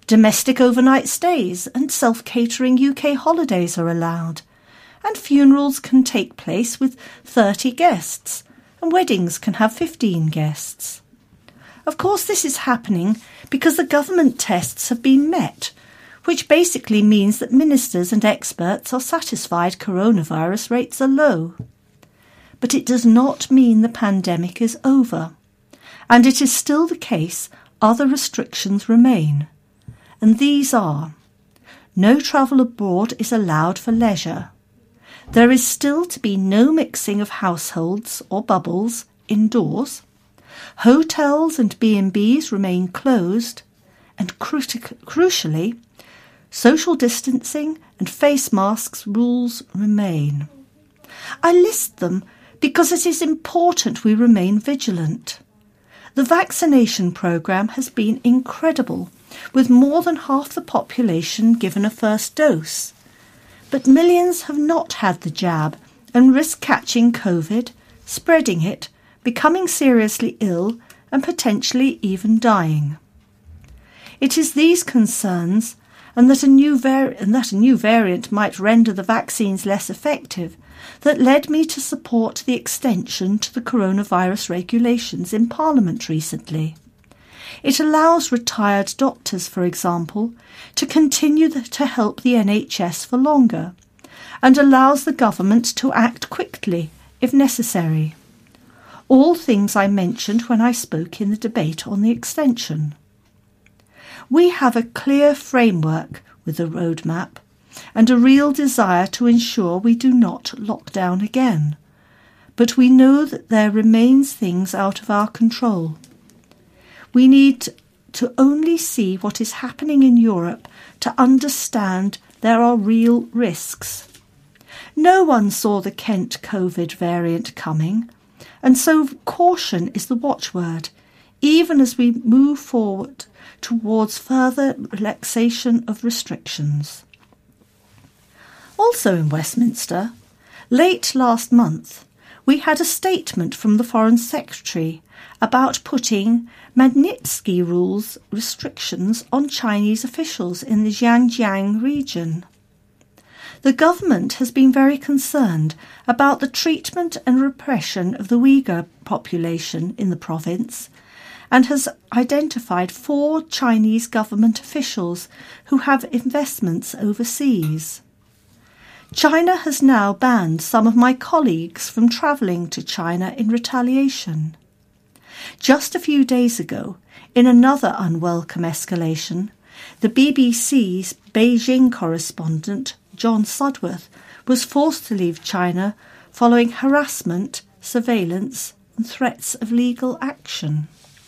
Domestic overnight stays and self-catering U K holidays are allowed, and funerals can take place with thirty guests, and weddings can have fifteen guests. Of course, this is happening because the government tests have been met, which basically means that ministers and experts are satisfied coronavirus rates are low. But it does not mean the pandemic is over, and it is still the case other restrictions remain. And these are: no travel abroad is allowed for leisure. There is still to be no mixing of households or bubbles indoors. Hotels and B and Bs remain closed, and cruci- crucially, social distancing and face masks rules remain. I list them because it is important we remain vigilant. The vaccination programme has been incredible, with more than half the population given a first dose. But millions have not had the jab and risk catching COVID, spreading it, becoming seriously ill and potentially even dying. It is these concerns, and that a new vari- and that a new variant might render the vaccines less effective, that led me to support the extension to the coronavirus regulations in Parliament recently. It allows retired doctors, for example, to continue the, to help the N H S for longer, and allows the government to act quickly if necessary. All things I mentioned when I spoke in the debate on the extension. We have a clear framework with a roadmap and a real desire to ensure we do not lock down again. But we know that there remains things out of our control. We need to only see what is happening in Europe to understand there are real risks. No one saw the Kent COVID variant coming, and so caution is the watchword, even as we move forward towards further relaxation of restrictions. Also in Westminster, late last month, we had a statement from the Foreign Secretary about putting Magnitsky rules restrictions on Chinese officials in the Xinjiang region. The government has been very concerned about the treatment and repression of the Uyghur population in the province, and has identified four Chinese government officials who have investments overseas. China has now banned some of my colleagues from travelling to China in retaliation. Just a few days ago, in another unwelcome escalation, the B B C's Beijing correspondent, John Sudworth, was forced to leave China following harassment, surveillance and threats of legal action.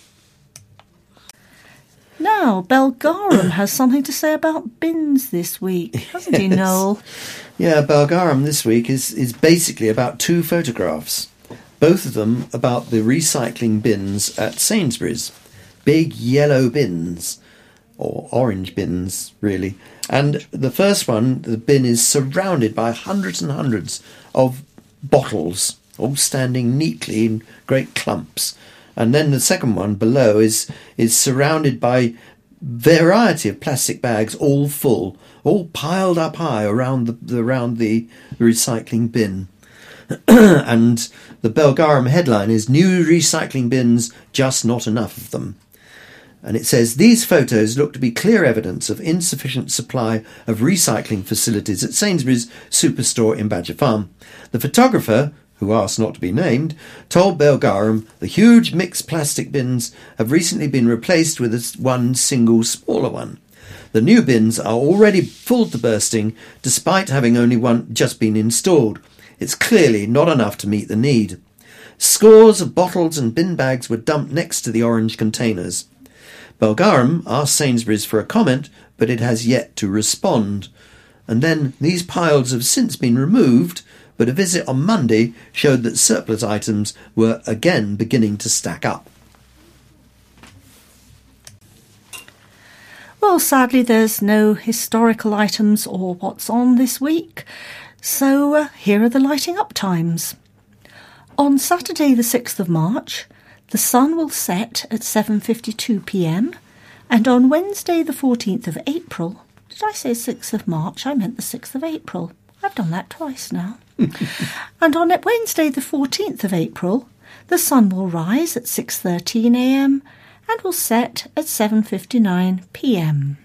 Now, Belgarum has something to say about bins this week, hasn't yes. he, Noel? Yeah, Belgarum this week is, is basically about two photographs, both of them about the recycling bins at Sainsbury's. Big yellow bins, or orange bins, really. And the first one, the bin is surrounded by hundreds and hundreds of bottles, all standing neatly in great clumps. And then the second one below is is surrounded by variety of plastic bags, all full, all piled up high around the, the around the recycling bin. And the Belgarum headline is "New recycling bins, just not enough of them." And it says, these photos look to be clear evidence of insufficient supply of recycling facilities at Sainsbury's superstore in Badger Farm. The photographer, who asked not to be named, told Belgarum the huge mixed plastic bins have recently been replaced with one single smaller one. The new bins are already full to bursting, despite having only one just been installed. It's clearly not enough to meet the need. Scores of bottles and bin bags were dumped next to the orange containers. Belgarum asked Sainsbury's for a comment, but it has yet to respond. And then these piles have since been removed, but a visit on Monday showed that surplus items were again beginning to stack up. Well, sadly there's no historical items or what's on this week, so uh, here are the lighting up times. On Saturday the sixth of March, the sun will set at seven fifty-two p m And on Wednesday the fourteenth of April, did I say sixth of March? I meant the sixth of April. I've done that twice now. And on Wednesday the fourteenth of April, the sun will rise at six thirteen a m and will set at seven fifty-nine p m.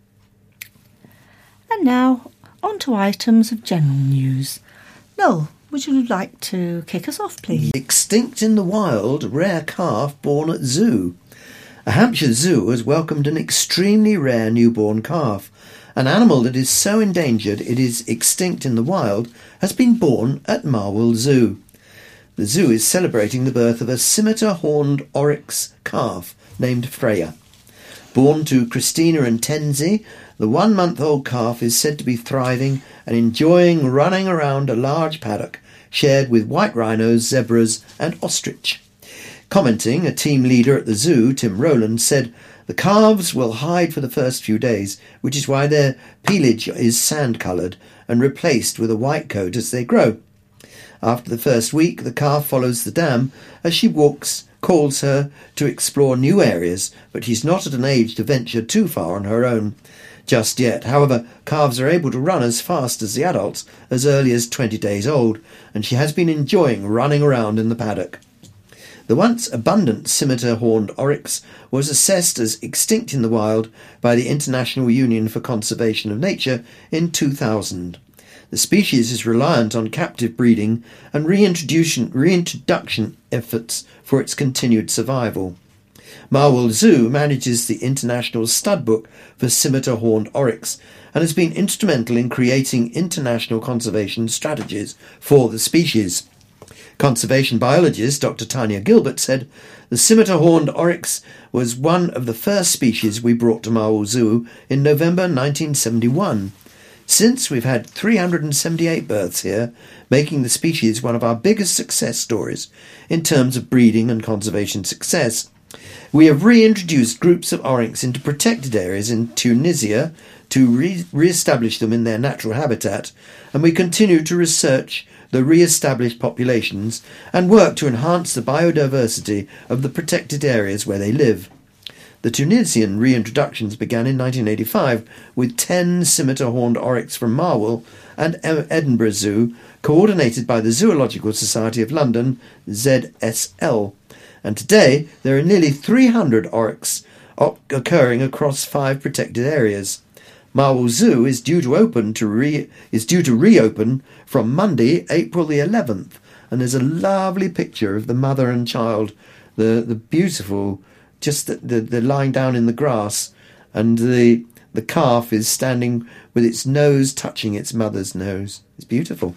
And now, on to items of general news. Noel, would you like to kick us off, please? Extinct in the wild, rare calf born at zoo. A Hampshire zoo has welcomed an extremely rare newborn calf. An animal that is so endangered it is extinct in the wild has been born at Marwell Zoo. The zoo is celebrating the birth of a scimitar-horned oryx calf named Freya. Born to Christina and Tenzi, the one-month-old calf is said to be thriving and enjoying running around a large paddock shared with white rhinos, zebras and ostrich. Commenting, a team leader at the zoo, Tim Rowland, said, "The calves will hide for the first few days, which is why their pelage is sand-coloured and replaced with a white coat as they grow. After the first week, the calf follows the dam as she walks, calls her to explore new areas, but she's not at an age to venture too far on her own just yet. However, calves are able to run as fast as the adults as early as twenty days old, and she has been enjoying running around in the paddock." The once abundant scimitar-horned oryx was assessed as extinct in the wild by the International Union for Conservation of Nature in two thousand. The species is reliant on captive breeding and reintroduction, reintroduction efforts for its continued survival. Marwell Zoo manages the International Stud Book for scimitar-horned oryx and has been instrumental in creating international conservation strategies for the species. Conservation biologist Doctor Tanya Gilbert said, "The scimitar-horned oryx was one of the first species we brought to Marwell Zoo in November nineteen seventy-one. Since, we've had three hundred seventy-eight births here, making the species one of our biggest success stories in terms of breeding and conservation success. We have reintroduced groups of oryx into protected areas in Tunisia to re- re-establish them in their natural habitat, and we continue to research the re-established populations and work to enhance the biodiversity of the protected areas where they live." The Tunisian reintroductions began in nineteen eighty-five with ten scimitar-horned oryx from Marwell and Edinburgh Zoo, coordinated by the Zoological Society of London, Z S L. And today there are nearly three hundred oryx occurring across five protected areas. Marwell Zoo is due to open to re is due to reopen from Monday, April the eleventh, and there's a lovely picture of the mother and child, the the beautiful, just the, the, the lying down in the grass, and the the calf is standing with its nose touching its mother's nose. It's beautiful.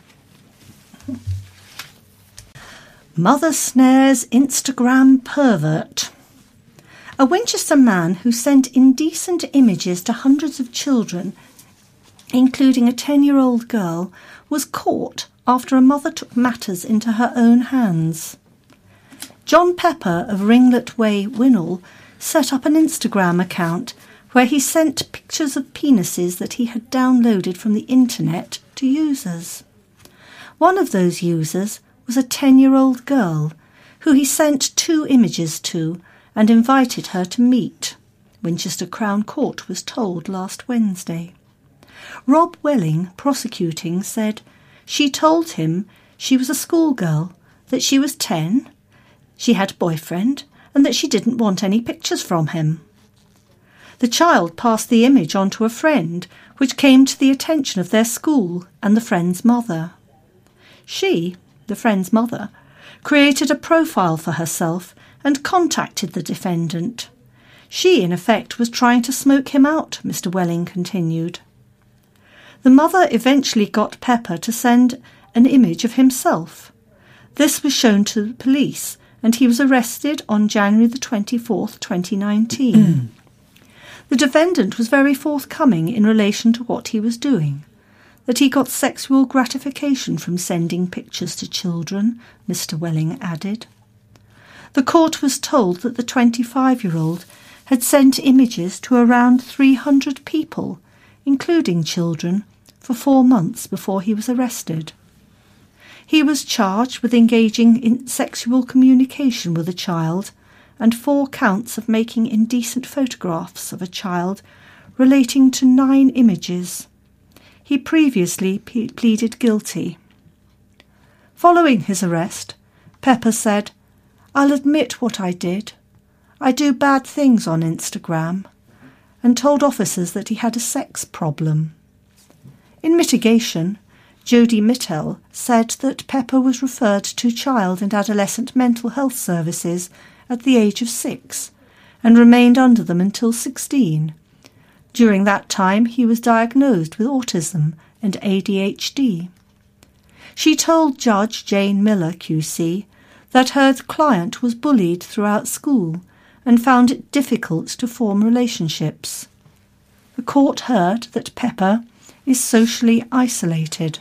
Mother snares Instagram pervert. A Winchester man who sent indecent images to hundreds of children, including a ten-year-old girl, was caught after a mother took matters into her own hands. John Pepper of Ringlet Way, Winnall, set up an Instagram account where he sent pictures of penises that he had downloaded from the internet to users. One of those users was a ten-year-old girl who he sent two images to and invited her to meet, Winchester Crown Court was told last Wednesday. Rob Welling, prosecuting, said she told him she was a schoolgirl, that she was ten, she had a boyfriend, and that she didn't want any pictures from him. The child passed the image on to a friend, which came to the attention of their school and the friend's mother. She, the friend's mother, created a profile for herself and contacted the defendant. She, in effect, was trying to smoke him out, Mister Welling continued. The mother eventually got Pepper to send an image of himself. This was shown to the police, and he was arrested on January the twenty-fourth, twenty nineteen. The defendant was very forthcoming in relation to what he was doing, that he got sexual gratification from sending pictures to children, Mister Welling added. The court was told that the twenty-five-year-old had sent images to around three hundred people, including children, for four months before he was arrested. He was charged with engaging in sexual communication with a child and four counts of making indecent photographs of a child relating to nine images. He previously pe- pleaded guilty. Following his arrest, Pepper said, "I'll admit what I did. I do bad things on Instagram," and told officers that he had a sex problem. In mitigation, Jodie Mittel said that Pepper was referred to child and adolescent mental health services at the age of six and remained under them until sixteen. During that time, he was diagnosed with autism and A D H D. She told Judge Jane Miller, Q C, that her client was bullied throughout school and found it difficult to form relationships. The court heard that Pepper is socially isolated.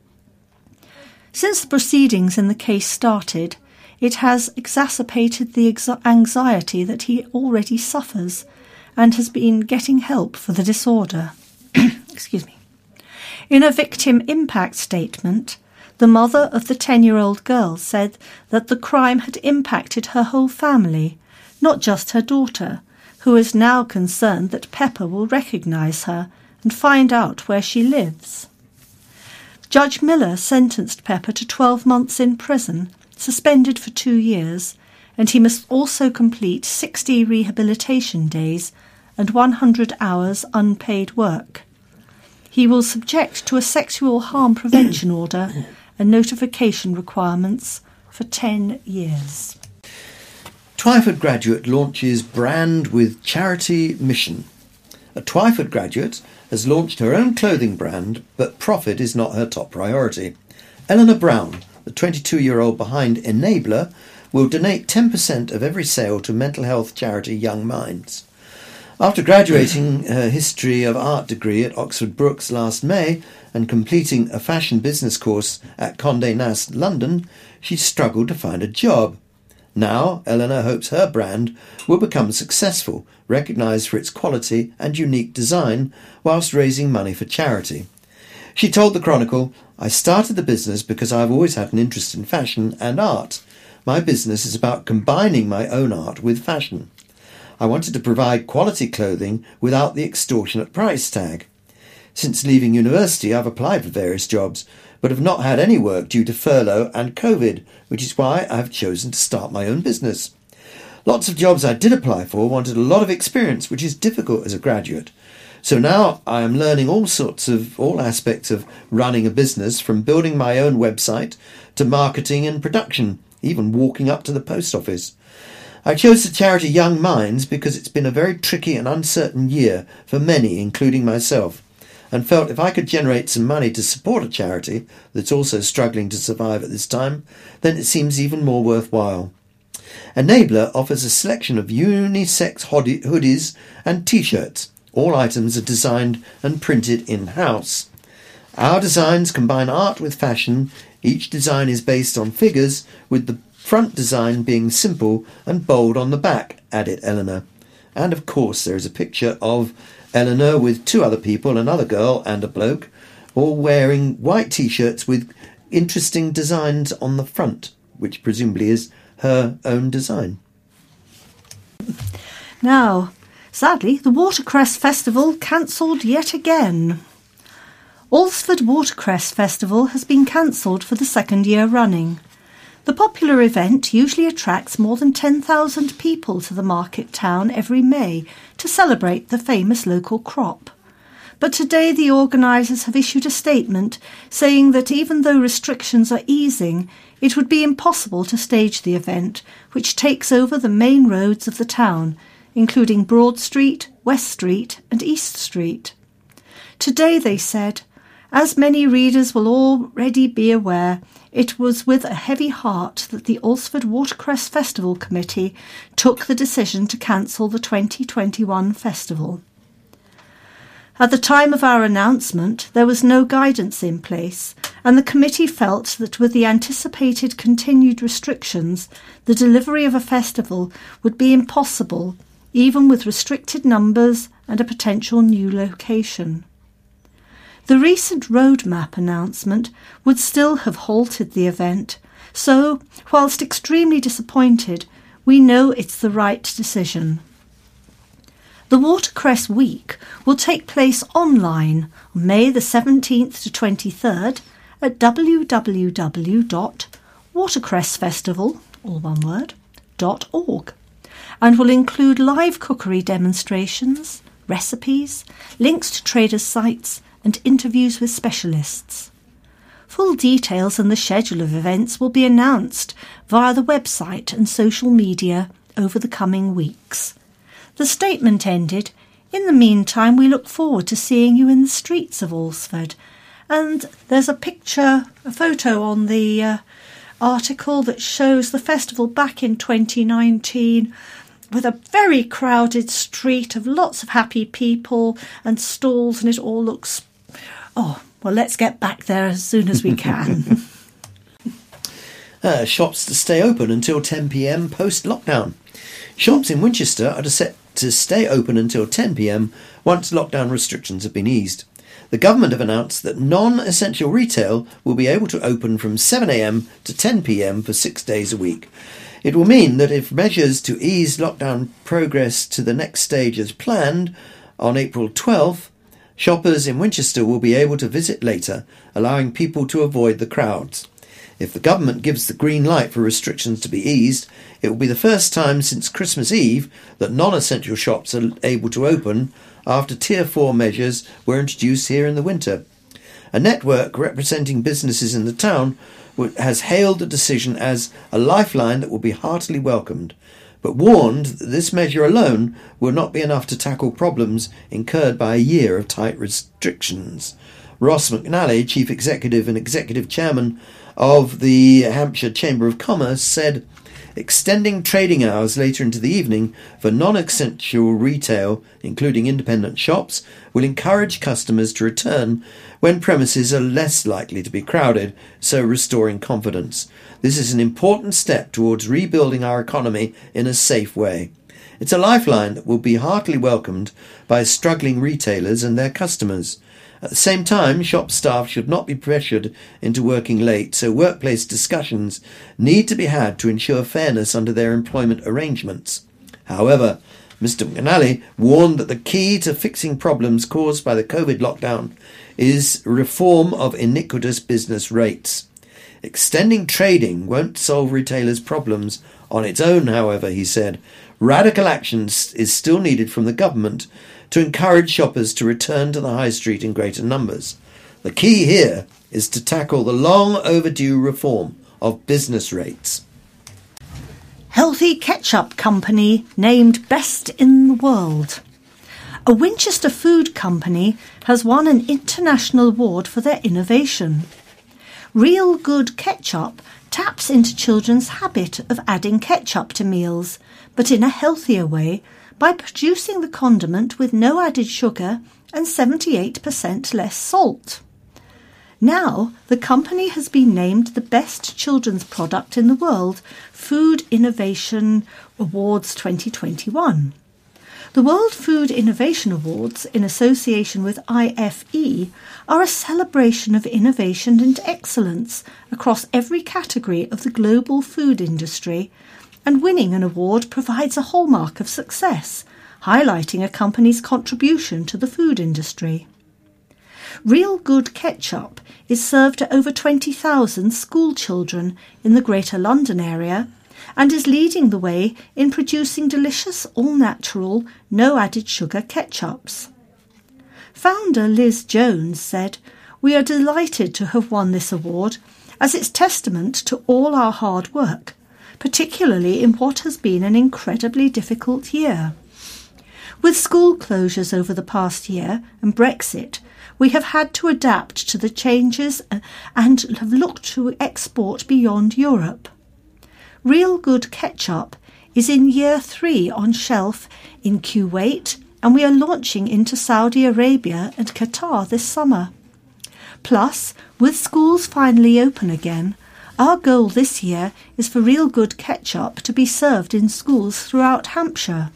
Since the proceedings in the case started, it has exacerbated the ex- anxiety that he already suffers and has been getting help for the disorder. Excuse me. In a victim impact statement, the mother of the ten-year-old girl said that the crime had impacted her whole family, not just her daughter, who is now concerned that Pepper will recognise her and find out where she lives. Judge Miller sentenced Pepper to twelve months in prison, suspended for two years, and he must also complete sixty rehabilitation days and one hundred hours unpaid work. He will subject to a sexual harm prevention order and notification requirements for ten years. Twyford graduate launches brand with charity mission. A Twyford graduate has launched her own clothing brand, but profit is not her top priority. Eleanor Brown, the twenty-two-year-old behind Enabler, will donate ten percent of every sale to mental health charity Young Minds. After graduating her History of Art degree at Oxford Brookes last May and completing a fashion business course at Condé Nast London, she struggled to find a job. Now, Eleanor hopes her brand will become successful, recognised for its quality and unique design, whilst raising money for charity. She told the Chronicle, "I started the business because I've always had an interest in fashion and art. My business is about combining my own art with fashion. I wanted to provide quality clothing without the extortionate price tag. Since leaving university, I've applied for various jobs, but have not had any work due to furlough and COVID, which is why I've chosen to start my own business. Lots of jobs I did apply for wanted a lot of experience, which is difficult as a graduate. So now I am learning all sorts of, all aspects of running a business, from building my own website to marketing and production, even walking up to the post office. I chose the charity Young Minds because it's been a very tricky and uncertain year for many, including myself, and felt if I could generate some money to support a charity that's also struggling to survive at this time, then it seems even more worthwhile. Enabler offers a selection of unisex hoodies and T-shirts. All items are designed and printed in-house. Our designs combine art with fashion. Each design is based on figures, with the front design being simple and bold on the back, added Eleanor. And of course there is a picture of Eleanor with two other people, another girl and a bloke, all wearing white T-shirts with interesting designs on the front, which presumably is her own design. Now, sadly, the Watercress Festival cancelled yet again. Alresford Watercress Festival has been cancelled for the second year running. The popular event usually attracts more than ten thousand people to the market town every May to celebrate the famous local crop. But today the organisers have issued a statement saying that even though restrictions are easing, it would be impossible to stage the event, which takes over the main roads of the town, including Broad Street, West Street and East Street. Today, they said, as many readers will already be aware, it was with a heavy heart that the Alresford Watercress Festival Committee took the decision to cancel the twenty twenty-one festival. At the time of our announcement, there was no guidance in place, and the committee felt that with the anticipated continued restrictions, the delivery of a festival would be impossible, even with restricted numbers and a potential new location. The recent roadmap announcement would still have halted the event, so, whilst extremely disappointed, We know it's the right decision. The Watercress Week will take place online on May the seventeenth to twenty-third at w w w dot watercress festival, all one word, dot org, and will include live cookery demonstrations, recipes, links to traders' sites and interviews with specialists. Full details and the schedule of events will be announced via the website and social media over the coming weeks. The statement ended, "In the meantime, we look forward to seeing you in the streets of Alresford." And there's a picture, a photo on the uh, article that shows the festival back in twenty nineteen with a very crowded street of lots of happy people and stalls, and it all looks... Oh, well, let's get back there as soon as we can. uh, shops to stay open until ten p m post-lockdown. Shops in Winchester are set to stay open until ten p m once lockdown restrictions have been eased. The government have announced that non-essential retail will be able to open from seven a m to ten p m for six days a week. It will mean that if measures to ease lockdown progress to the next stage as planned on April twelfth, shoppers in Winchester will be able to visit later, allowing people to avoid the crowds. If the government gives the green light for restrictions to be eased, it will be the first time since Christmas Eve that non-essential shops are able to open after Tier four measures were introduced here in the winter. A network representing businesses in the town has hailed the decision as a lifeline that will be heartily welcomed, but warned that this measure alone will not be enough to tackle problems incurred by a year of tight restrictions. Ross McNally, Chief Executive and Executive Chairman of the Hampshire Chamber of Commerce, said, "Extending trading hours later into the evening for non-essential retail, including independent shops, will encourage customers to return when premises are less likely to be crowded, so restoring confidence. This is an important step towards rebuilding our economy in a safe way. It's a lifeline that will be heartily welcomed by struggling retailers and their customers. At the same time, shop staff should not be pressured into working late, so workplace discussions need to be had to ensure fairness under their employment arrangements." However, Mister McNally warned that the key to fixing problems caused by the COVID lockdown is reform of iniquitous business rates. Extending trading won't solve retailers' problems on its own, however, he said. Radical action is still needed from the government to encourage shoppers to return to the high street in greater numbers. The key here is to tackle the long overdue reform of business rates. Healthy ketchup company named Best in the World. A Winchester food company has won an international award for their innovation. Real Good Ketchup taps into children's habit of adding ketchup to meals, but in a healthier way, by producing the condiment with no added sugar and seventy-eight percent less salt. Now, the company has been named the best children's product in the world, Food Innovation Awards twenty twenty-one. The World Food Innovation Awards, in association with I F E, are a celebration of innovation and excellence across every category of the global food industry, and winning an award provides a hallmark of success, highlighting a company's contribution to the food industry. Real Good Ketchup is served to over twenty thousand school children in the Greater London area and is leading the way in producing delicious, all-natural, no-added-sugar ketchups. Founder Liz Jones said, "We are delighted to have won this award as it's testament to all our hard work, particularly in what has been an incredibly difficult year. With school closures over the past year and Brexit, we have had to adapt to the changes and have looked to export beyond Europe. Real Good Ketchup is in year three on shelf in Kuwait, and we are launching into Saudi Arabia and Qatar this summer. Plus, with schools finally open again, our goal this year is for Real Good Ketchup to be served in schools throughout Hampshire."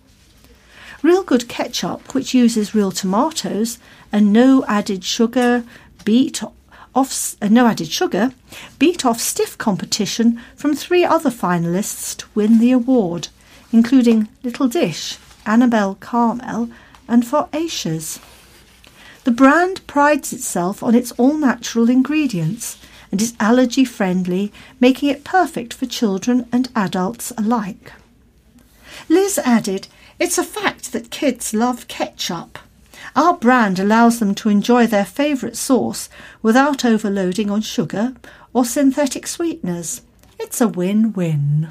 Real Good Ketchup, which uses real tomatoes and no added sugar, beet off, uh, no added sugar, beat off stiff competition from three other finalists to win the award, including Little Dish, Annabelle Carmel, and For Ashes. The brand prides itself on its all-natural ingredients and is allergy-friendly, making it perfect for children and adults alike. Liz added, "It's a fact that kids love ketchup. Our brand allows them to enjoy their favourite sauce without overloading on sugar or synthetic sweeteners. It's a win-win."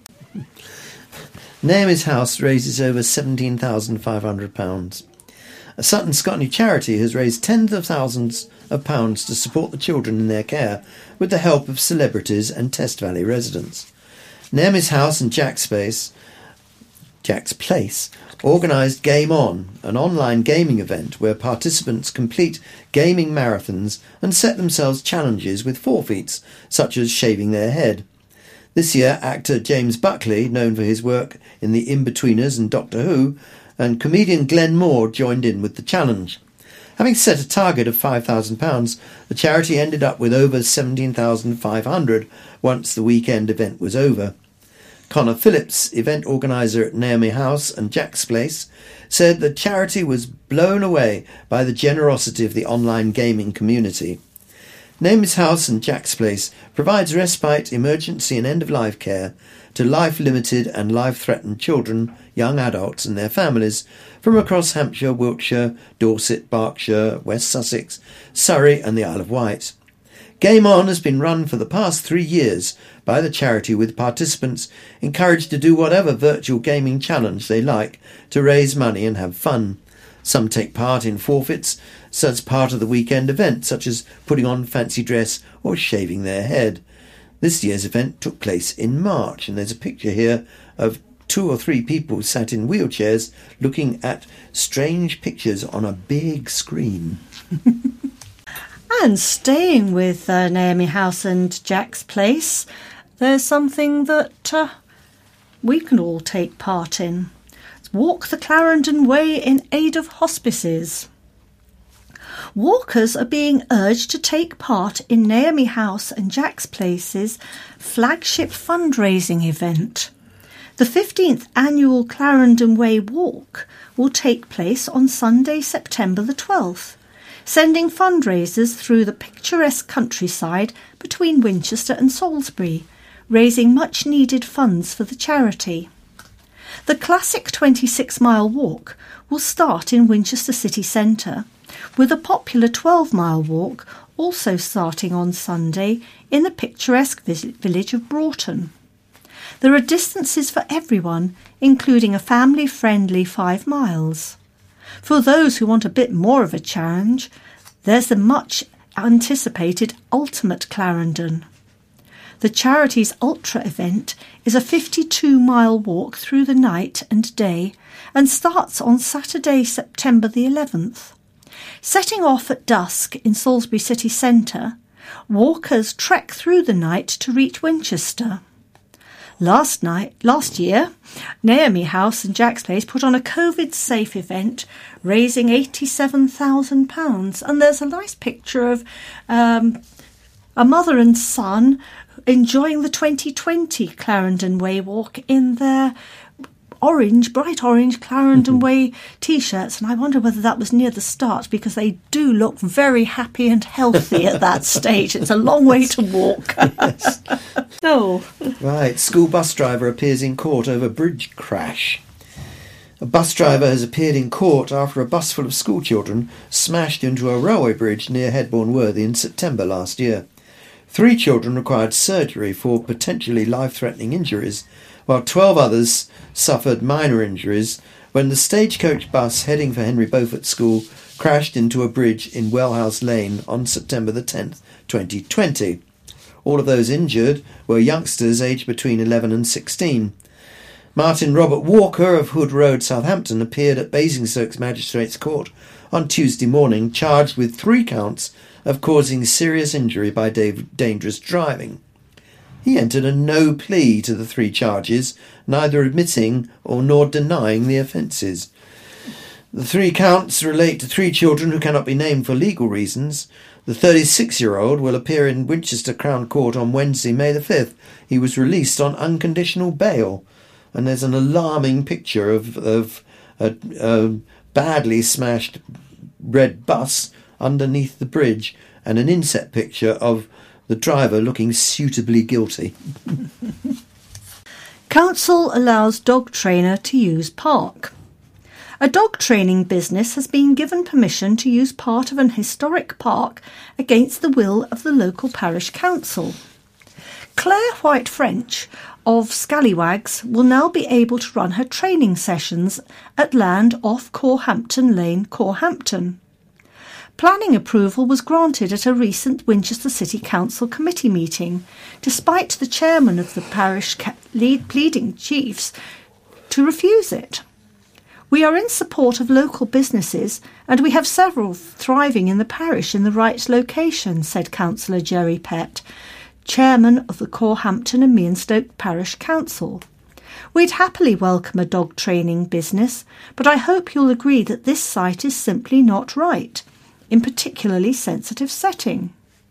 Naomi's House raises over seventeen thousand five hundred pounds. A Sutton Scotney charity has raised tens of thousands of pounds to support the children in their care with the help of celebrities and Test Valley residents. Naomi's House and Jack's Place, Jack's Place organised Game On, an online gaming event where participants complete gaming marathons and set themselves challenges with forfeits, such as shaving their head. This year, actor James Buckley, known for his work in The In-Betweeners and Doctor Who, and comedian Glenn Moore joined in with the challenge. Having set a target of five thousand pounds, the charity ended up with over seventeen thousand five hundred pounds once the weekend event was over. Connor Phillips, event organiser at Naomi House and Jack's Place, said the charity was blown away by the generosity of the online gaming community. Naomi's House and Jack's Place provides respite, emergency and end-of-life care to life-limited and life-threatened children, young adults and their families from across Hampshire, Wiltshire, Dorset, Berkshire, West Sussex, Surrey and the Isle of Wight. Game On has been run for the past three years by the charity, with participants encouraged to do whatever virtual gaming challenge they like to raise money and have fun. Some take part in forfeits as part of the weekend event, such as putting on fancy dress or shaving their head. This year's event took place in March, and there's a picture here of two or three people sat in wheelchairs looking at strange pictures on a big screen. And staying with uh, Naomi House and Jack's Place, there's something that uh, we can all take part in. It's Walk the Clarendon Way in aid of hospices. Walkers are being urged to take part in Naomi House and Jack's Place's flagship fundraising event. The fifteenth annual Clarendon Way Walk will take place on Sunday, September the twelfth, sending fundraisers through the picturesque countryside between Winchester and Salisbury, raising much-needed funds for the charity. The classic twenty-six mile walk will start in Winchester city centre, with a popular twelve mile walk also starting on Sunday in the picturesque village of Broughton. There are distances for everyone, including a family-friendly five miles. For those who want a bit more of a challenge, there's the much-anticipated Ultimate Clarendon. The charity's Ultra event is a fifty-two mile walk through the night and day and starts on Saturday, September the eleventh. Setting off at dusk in Salisbury city centre, walkers trek through the night to reach Winchester. Last night, last year, Naomi House and Jack's Place put on a COVID-safe event, raising eighty-seven thousand pounds. And there's a nice picture of um, a mother and son enjoying the twenty twenty Clarendon Way walk in their orange, bright orange Clarendon mm-hmm. Way T-shirts. And I wonder whether that was near the start, because they do look very happy and healthy at that stage. It's a long way to walk. Yes. Oh. Right, school bus driver appears in court over bridge crash. A bus driver has appeared in court after a bus full of schoolchildren smashed into a railway bridge near Headbourne Worthy in September last year. Three children required surgery for potentially life-threatening injuries, while twelve others suffered minor injuries when the stagecoach bus heading for Henry Beaufort School crashed into a bridge in Wellhouse Lane on September the tenth, twenty twenty. All of those injured were youngsters aged between eleven and sixteen. Martin Robert Walker of Hood Road, Southampton, appeared at Basingstoke Magistrates Court on Tuesday morning, charged with three counts of causing serious injury by dangerous driving. He entered a no plea to the three charges, neither admitting or nor denying the offences. The three counts relate to three children who cannot be named for legal reasons. The thirty-six-year-old will appear in Winchester Crown Court on Wednesday, May the fifth. He was released on unconditional bail. And there's an alarming picture of, of a, a badly smashed red bus underneath the bridge, and an inset picture of the driver looking suitably guilty. Council allows dog trainer to use park. A dog training business has been given permission to use part of an historic park against the will of the local parish council. Claire White-French of Scallywags will now be able to run her training sessions at land off Corhampton Lane, Corhampton. Planning approval was granted at a recent Winchester City Council committee meeting, despite the chairman of the parish lead pleading chiefs to refuse it. We are in support of local businesses, and we have several thriving in the parish in the right location, said Councillor Jerry Pett, chairman of the Corhampton and Meanstoke Parish Council. We'd happily welcome a dog training business, but I hope you'll agree that this site is simply not right, in particularly sensitive setting.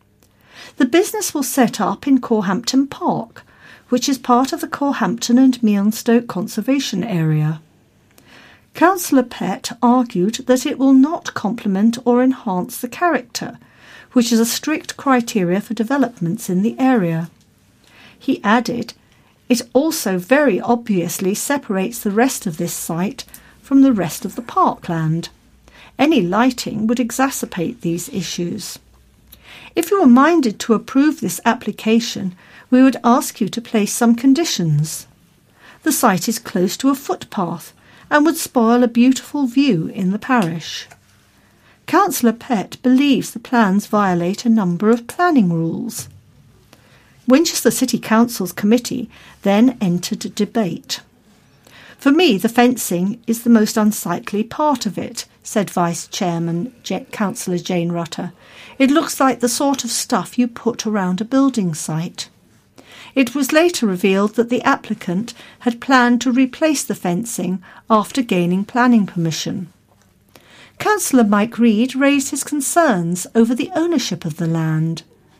The business will set up in Corhampton Park, which is part of the Corhampton and Meanstoke Conservation Area. Councillor Pett argued that it will not complement or enhance the character, which is a strict criteria for developments in the area. He added, it also very obviously separates the rest of this site from the rest of the parkland. Any lighting would exacerbate these issues. If you are minded to approve this application, we would ask you to place some conditions. The site is close to a footpath and would spoil a beautiful view in the parish. Councillor Pett believes the plans violate a number of planning rules. Winchester City Council's committee then entered a debate. For me, the fencing is the most unsightly part of it, said Vice Chairman J- Councillor Jane Rutter. It looks like the sort of stuff you put around a building site. It was later revealed that the applicant had planned to replace the fencing after gaining planning permission. Councillor Mike Reid raised his concerns over the ownership of the land.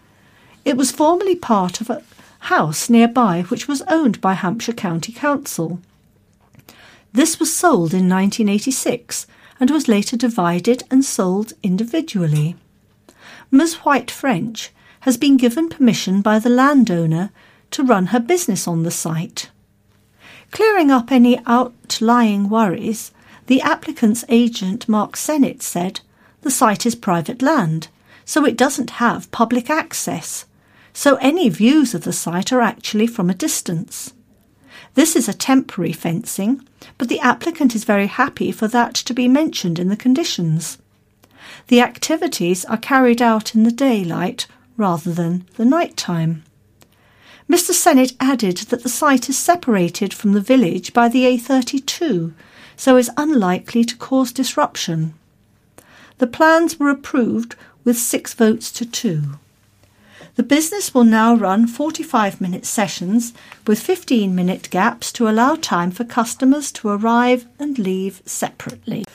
It was formerly part of a house nearby which was owned by Hampshire County Council. This was sold in nineteen eighty-six and was later divided and sold individually. Miz White-French has been given permission by the landowner to run her business on the site. Clearing up any outlying worries, the applicant's agent Mark Sennett said, the site is private land, so it doesn't have public access, so any views of the site are actually from a distance. This is a temporary fencing, but the applicant is very happy for that to be mentioned in the conditions. The activities are carried out in the daylight rather than the night time. Mister Sennett added that the site is separated from the village by the A thirty-two, so is unlikely to cause disruption. The plans were approved with six votes to two. The business will now run forty-five minute sessions with fifteen minute gaps to allow time for customers to arrive and leave separately.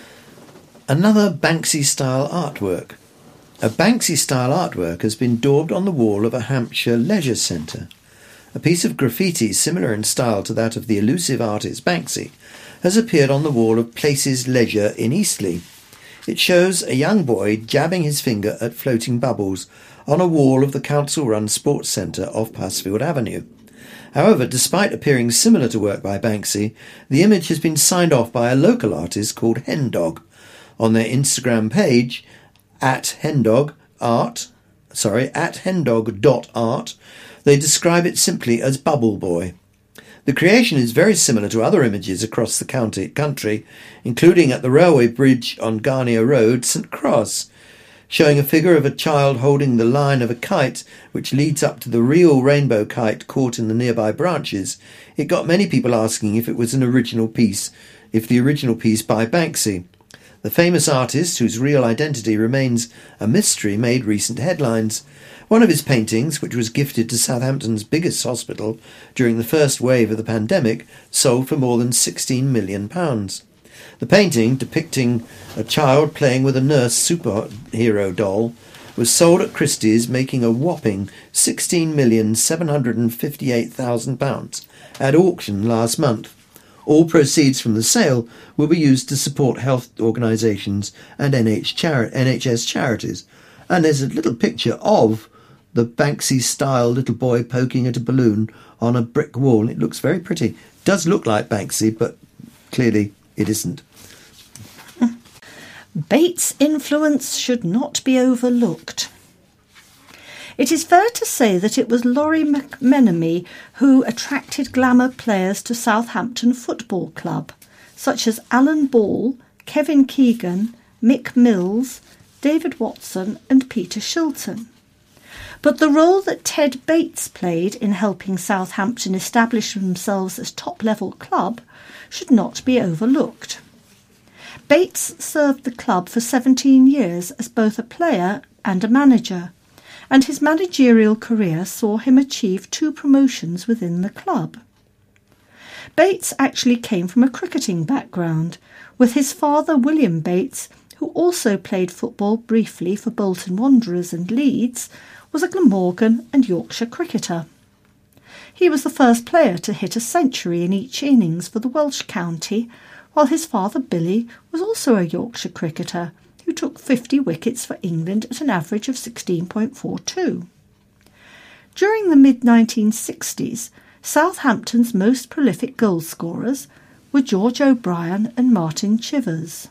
Another Banksy-style artwork. A Banksy-style artwork has been daubed on the wall of a Hampshire leisure centre. A piece of graffiti similar in style to that of the elusive artist Banksy has appeared on the wall of Places Leisure in Eastleigh. It shows a young boy jabbing his finger at floating bubbles on a wall of the council-run sports centre off Passfield Avenue. However, despite appearing similar to work by Banksy, the image has been signed off by a local artist called Hendog. On their Instagram page, at Hendog Art, sorry, at Hendog dot art, they describe it simply as Bubble Boy. The creation is very similar to other images across the county, country, including at the railway bridge on Garnier Road, St Cross, showing a figure of a child holding the line of a kite which leads up to the real rainbow kite caught in the nearby branches. It got many people asking if it was an original piece, if the original piece by Banksy. The famous artist, whose real identity remains a mystery, made recent headlines. One of his paintings, which was gifted to Southampton's biggest hospital during the first wave of the pandemic, sold for more than sixteen million pounds. The painting, depicting a child playing with a nurse superhero doll, was sold at Christie's, making a whopping sixteen million seven hundred fifty-eight thousand pounds at auction last month. All proceeds from the sale will be used to support health organisations and N H S charities. And there's a little picture of the Banksy-style little boy poking at a balloon on a brick wall. It looks very pretty. It does look like Banksy, but clearly it isn't. Bates' influence should not be overlooked. It is fair to say that it was Laurie McMenemy who attracted glamour players to Southampton Football Club, such as Alan Ball, Kevin Keegan, Mick Mills, David Watson and Peter Shilton. But the role that Ted Bates played in helping Southampton establish themselves as top-level club should not be overlooked. Bates served the club for seventeen years as both a player and a manager, and his managerial career saw him achieve two promotions within the club. Bates actually came from a cricketing background, with his father William Bates, who also played football briefly for Bolton Wanderers and Leeds, was a Glamorgan and Yorkshire cricketer. He was the first player to hit a century in each innings for the Welsh county, while his father Billy was also a Yorkshire cricketer who took fifty wickets for England at an average of sixteen point four two. During the mid nineteen sixties, Southampton's most prolific goal scorers were George O'Brien and Martin Chivers.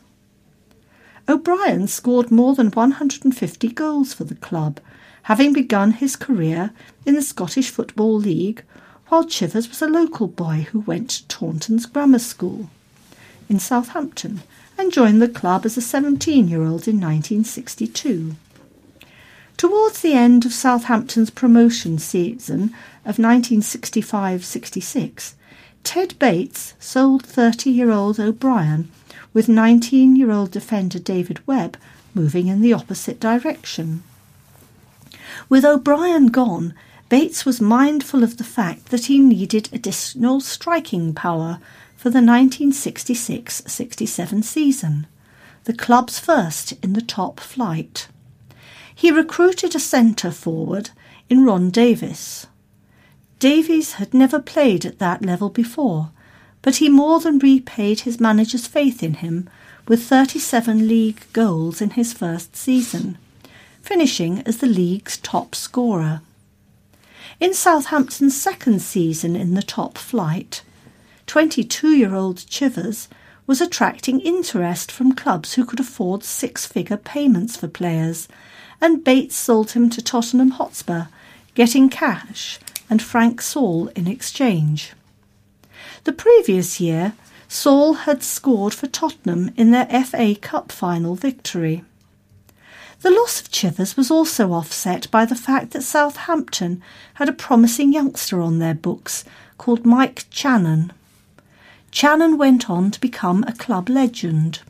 O'Brien scored more than one hundred fifty goals for the club, having begun his career in the Scottish Football League, while Chivers was a local boy who went to Taunton's Grammar School in Southampton and joined the club as a seventeen-year-old in nineteen sixty-two. Towards the end of Southampton's promotion season of nineteen sixty-five sixty-six, Ted Bates sold thirty-year-old O'Brien, with nineteen-year-old defender David Webb moving in the opposite direction. With O'Brien gone, Bates was mindful of the fact that he needed additional striking power for the nineteen sixty-six sixty-seven season, the club's first in the top flight. He recruited a centre-forward in Ron Davies. Davies had never played at that level before, but he more than repaid his manager's faith in him with thirty-seven league goals in his first season, finishing as the league's top scorer. In Southampton's second season in the top flight, twenty-two-year-old Chivers was attracting interest from clubs who could afford six-figure payments for players, and Bates sold him to Tottenham Hotspur, getting cash and Frank Saul in exchange. The previous year, Saul had scored for Tottenham in their F A Cup final victory. The loss of Chivers was also offset by the fact that Southampton had a promising youngster on their books called Mike Channon. Channon went on to become a club legend.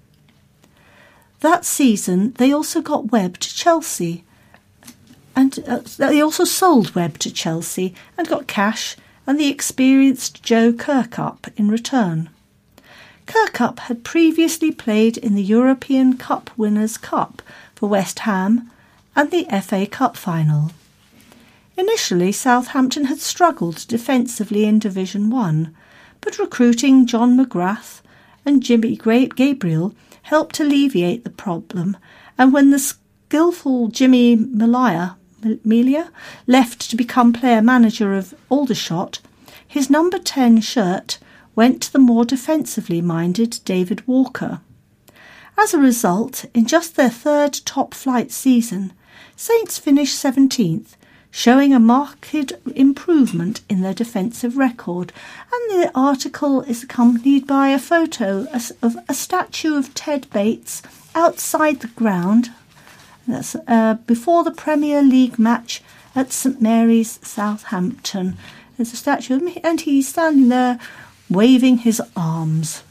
That season they also got Webb to Chelsea, and uh, they also sold Webb to Chelsea and got cash and the experienced Joe Kirkup in return. Kirkup had previously played in the European Cup Winners' Cup for West Ham and the F A Cup final. Initially, Southampton had struggled defensively in Division One, but recruiting John McGrath and Jimmy Gabriel helped alleviate the problem, and when the skillful Jimmy Melia, Melia left to become player-manager of Aldershot, his number ten shirt went to the more defensively minded David Walker. As a result, in just their third top-flight season, Saints finished seventeenth, showing a marked improvement in their defensive record, and the article is accompanied by a photo of a statue of Ted Bates outside the ground. That's uh, before the Premier League match at St Mary's, Southampton. There's a statue of him, and he's standing there waving his arms.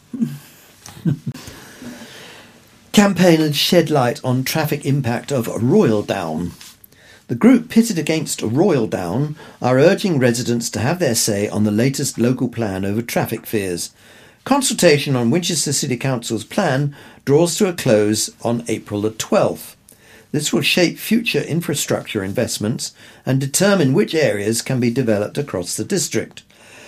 Campaign shed light on traffic impact of Royal Down. The group pitted against Royal Down are urging residents to have their say on the latest local plan over traffic fears. Consultation on Winchester City Council's plan draws to a close on April the twelfth. This will shape future infrastructure investments and determine which areas can be developed across the district.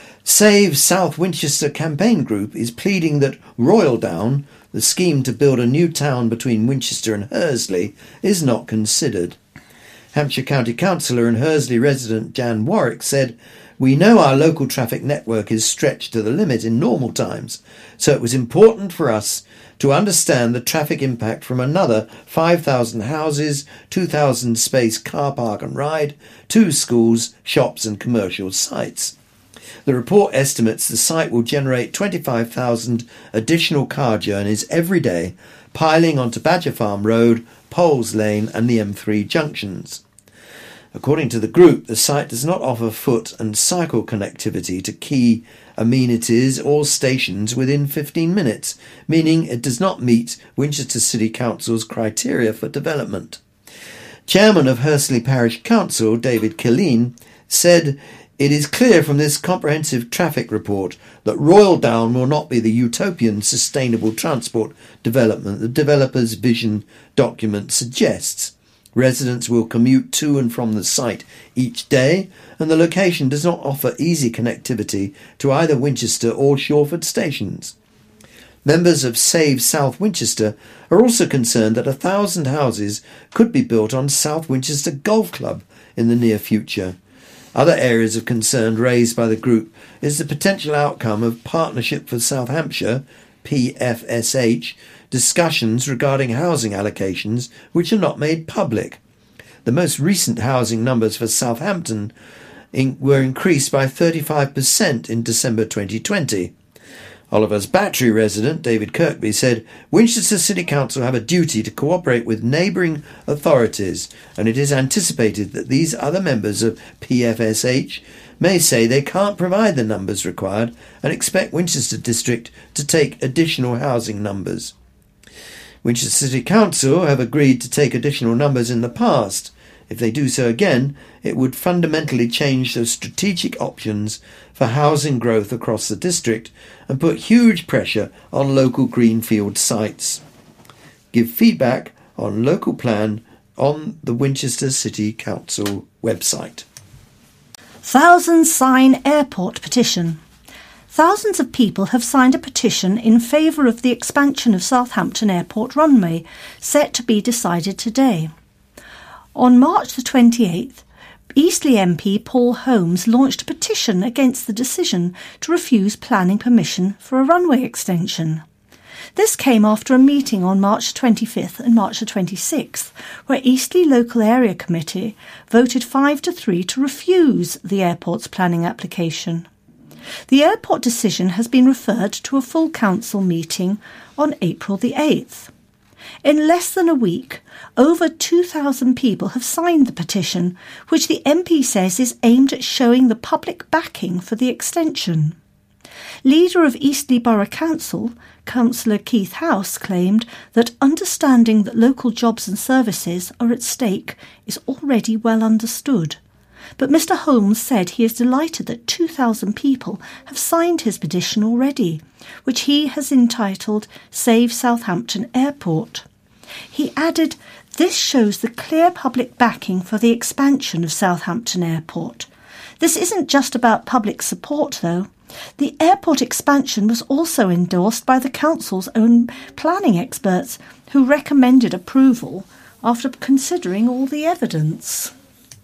Save South Winchester campaign group is pleading that Royaldown, the scheme to build a new town between Winchester and Hursley, is not considered. Hampshire County Councillor and Hursley resident Jan Warwick said, "We know our local traffic network is stretched to the limit in normal times, so it was important for us to understand the traffic impact from another five thousand houses, two thousand space car park and ride, two schools, shops and commercial sites." The report estimates the site will generate twenty-five thousand additional car journeys every day, piling onto Badger Farm Road, Poles Lane and the M three junctions. According to the group, the site does not offer foot and cycle connectivity to key amenities or stations within fifteen minutes, meaning it does not meet Winchester City Council's criteria for development. Chairman of Hursley Parish Council, David Killeen, said, "It is clear from this comprehensive traffic report that Royaldown will not be the utopian sustainable transport development the developer's vision document suggests. Residents will commute to and from the site each day, and the location does not offer easy connectivity to either Winchester or Shawford stations." Members of Save South Winchester are also concerned that a thousand houses could be built on South Winchester Golf Club in the near future. Other areas of concern raised by the group is the potential outcome of Partnership for South Hampshire, P F S H, discussions regarding housing allocations which are not made public. The most recent housing numbers for Southampton in, were increased by thirty-five percent in December twenty twenty. Oliver's Battery resident David Kirkby said, "Winchester City Council have a duty to cooperate with neighbouring authorities, and it is anticipated that these other members of P F S H may say they can't provide the numbers required and expect Winchester District to take additional housing numbers." Winchester City Council have agreed to take additional numbers in the past. If they do so again, it would fundamentally change the strategic options for housing growth across the district and put huge pressure on local greenfield sites. Give feedback on local plan on the Winchester City Council website. Thousands sign airport petition. Thousands of people have signed a petition in favour of the expansion of Southampton Airport runway, set to be decided today. On March the twenty-eighth, Eastleigh M P Paul Holmes launched a petition against the decision to refuse planning permission for a runway extension. This came after a meeting on March twenty-fifth and March the twenty-sixth, where Eastleigh Local Area Committee voted five to three to refuse the airport's planning application. The airport decision has been referred to a full council meeting on April the eighth. In less than a week, over two thousand people have signed the petition, which the M P says is aimed at showing the public backing for the extension. Leader of Eastleigh Borough Council, Councillor Keith House, claimed that understanding that local jobs and services are at stake is already well understood. But Mr Holmes said he is delighted that two thousand people have signed his petition already, which he has entitled Save Southampton Airport. He added, "This shows the clear public backing for the expansion of Southampton Airport. This isn't just about public support, though. The airport expansion was also endorsed by the council's own planning experts, who recommended approval after considering all the evidence."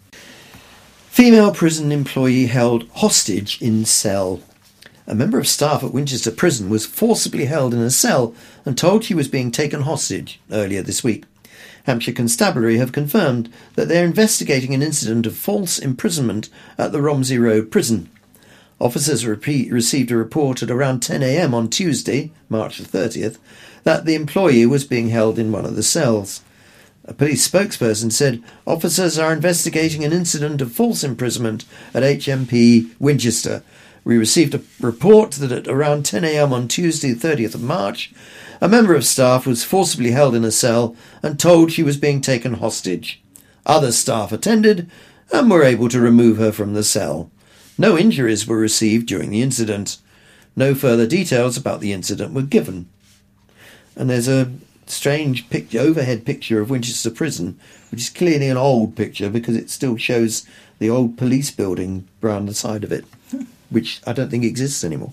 Female prison employee held hostage in cell. A member of staff at Winchester Prison was forcibly held in a cell and told she was being taken hostage earlier this week. Hampshire Constabulary have confirmed that they are investigating an incident of false imprisonment at the Romsey Road prison. Officers repeat, received a report at around ten a m on Tuesday, March the thirtieth, that the employee was being held in one of the cells. A police spokesperson said officers are investigating an incident of false imprisonment at H M P Winchester. We received a report that at around ten a m on Tuesday, the thirtieth of March, a member of staff was forcibly held in a cell and told she was being taken hostage. Other staff attended and were able to remove her from the cell. No injuries were received during the incident. No further details about the incident were given. And there's a strange picture, overhead picture of Winchester Prison, which is clearly an old picture because it still shows the old police building around the side of it, which I don't think exists anymore.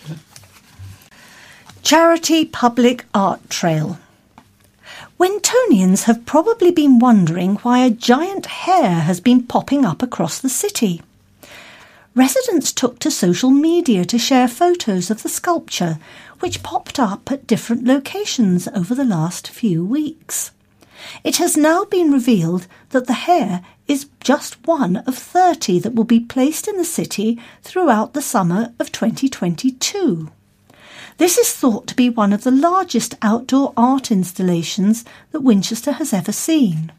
Charity Public Art Trail. Wintonians have probably been wondering why a giant hare has been popping up across the city. Residents took to social media to share photos of the sculpture, which popped up at different locations over the last few weeks. It has now been revealed that the hare is just one of thirty that will be placed in the city throughout the summer of twenty twenty-two. This is thought to be one of the largest outdoor art installations that Winchester has ever seen.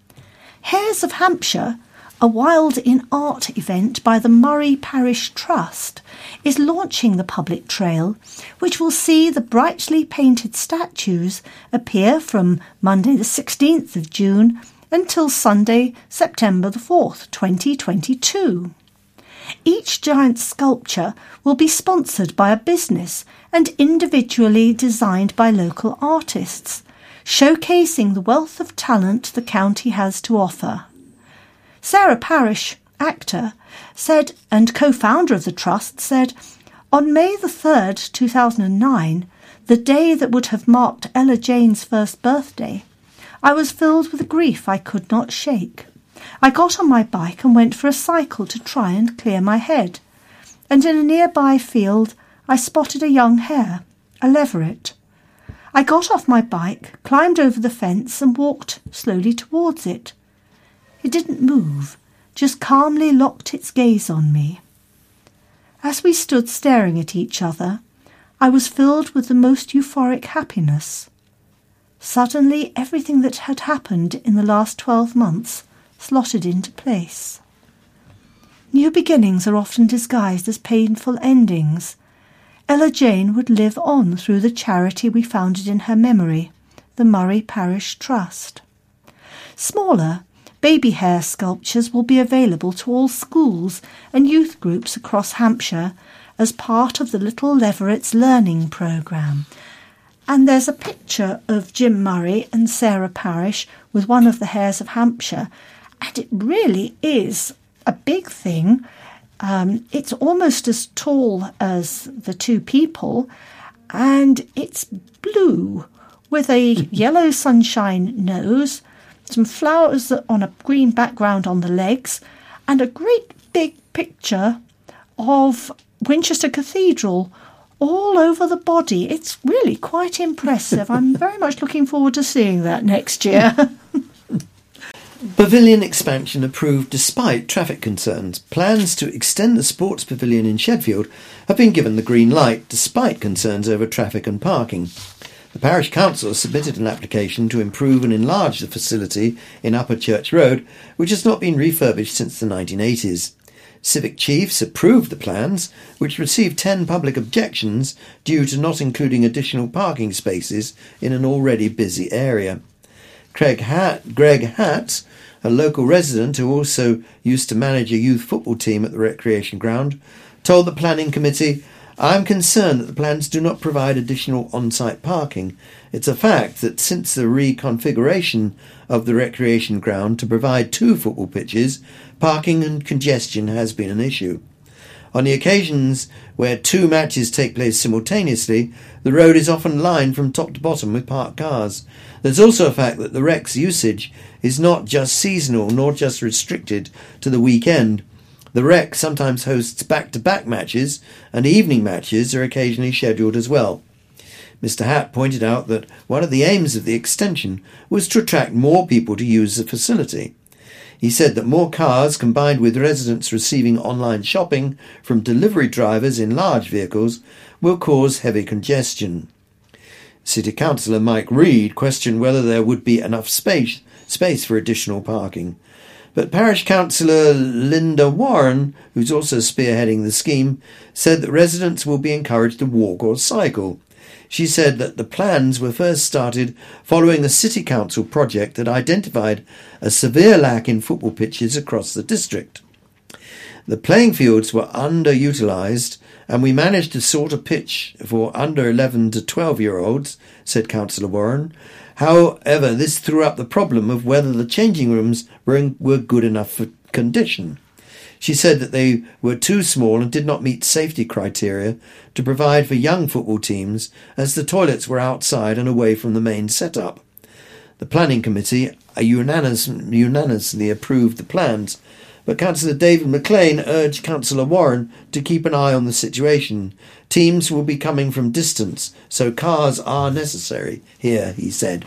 Hares of Hampshire, a Wild in Art event by the Murray Parish Trust, is launching the public trail, which will see the brightly painted statues appear from Monday the sixteenth of June until Sunday, September the fourth, twenty twenty-two. Each giant sculpture will be sponsored by a business and individually designed by local artists, showcasing the wealth of talent the county has to offer. Sarah Parish, actor, said, and co-founder of the trust, said, "On May the third, two thousand nine, the day that would have marked Ella Jane's first birthday, I was filled with a grief I could not shake. I got on my bike and went for a cycle to try and clear my head, and in a nearby field I spotted a young hare, a leveret. I got off my bike, climbed over the fence and walked slowly towards it. It didn't move, just calmly locked its gaze on me. As we stood staring at each other, I was filled with the most euphoric happiness. Suddenly everything that had happened in the last twelve months slotted into place. New beginnings are often disguised as painful endings. Ella Jane would live on through the charity we founded in her memory, the Murray Parish Trust. Smaller, baby hare sculptures will be available to all schools and youth groups across Hampshire as part of the Little Leveret's Learning Programme. And there's a picture of Jim Murray and Sarah Parish with one of the hares of Hampshire, and it really is a big thing. Um, it's almost as tall as the two people, and it's blue with a yellow sunshine nose, some flowers on a green background on the legs, and a great big picture of Winchester Cathedral all over the body. It's really quite impressive. I'm very much looking forward to seeing that next year. Pavilion expansion approved despite traffic concerns. Plans to extend the sports pavilion in Shedfield have been given the green light despite concerns over traffic and parking. The parish council has submitted an application to improve and enlarge the facility in Upper Church Road, which has not been refurbished since the nineteen eighties. Civic chiefs approved the plans, which received ten public objections due to not including additional parking spaces in an already busy area. Craig Hat, Greg Hatt, a local resident who also used to manage a youth football team at the recreation ground, told the planning committee, "I'm concerned that the plans do not provide additional on-site parking. It's a fact that since the reconfiguration of the recreation ground to provide two football pitches, parking and congestion has been an issue. On the occasions where two matches take place simultaneously, the road is often lined from top to bottom with parked cars. There's also a fact that the rec's usage is not just seasonal nor just restricted to the weekend. The rec sometimes hosts back-to-back matches, and evening matches are occasionally scheduled as well." Mister Hatt pointed out that one of the aims of the extension was to attract more people to use the facility. He said that more cars, combined with residents receiving online shopping from delivery drivers in large vehicles, will cause heavy congestion. City Councillor Mike Reed questioned whether there would be enough space, space for additional parking. But Parish Councillor Linda Warren, who's also spearheading the scheme, said that residents will be encouraged to walk or cycle. She said that the plans were first started following a City Council project that identified a severe lack in football pitches across the district. The playing fields were underutilised and we managed to sort a pitch for under eleven to twelve-year-olds, said Councillor Warren. However, this threw up the problem of whether the changing rooms were, in, were good enough for condition. She said that they were too small and did not meet safety criteria to provide for young football teams, as the toilets were outside and away from the main setup. The planning committee unanimous, unanimously approved the plans, but Councillor David McLean urged Councillor Warren to keep an eye on the situation. Teams will be coming from distance, so cars are necessary here, he said.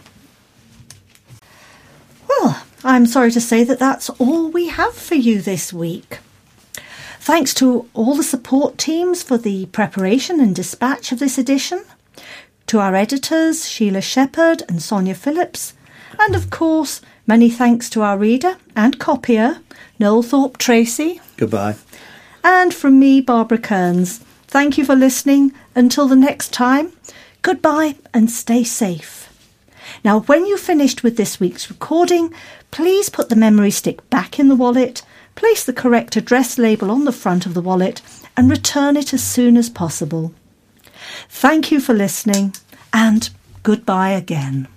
Well, I'm sorry to say that that's all we have for you this week. Thanks to all the support teams for the preparation and dispatch of this edition, to our editors, Sheila Shepherd and Sonia Phillips, and of course, many thanks to our reader and copier, Noel Thorpe Tracy. Goodbye. And from me, Barbara Kearns. Thank you for listening. Until the next time, goodbye and stay safe. Now, when you've finished with this week's recording, please put the memory stick back in the wallet, place the correct address label on the front of the wallet, and return it as soon as possible. Thank you for listening, and goodbye again.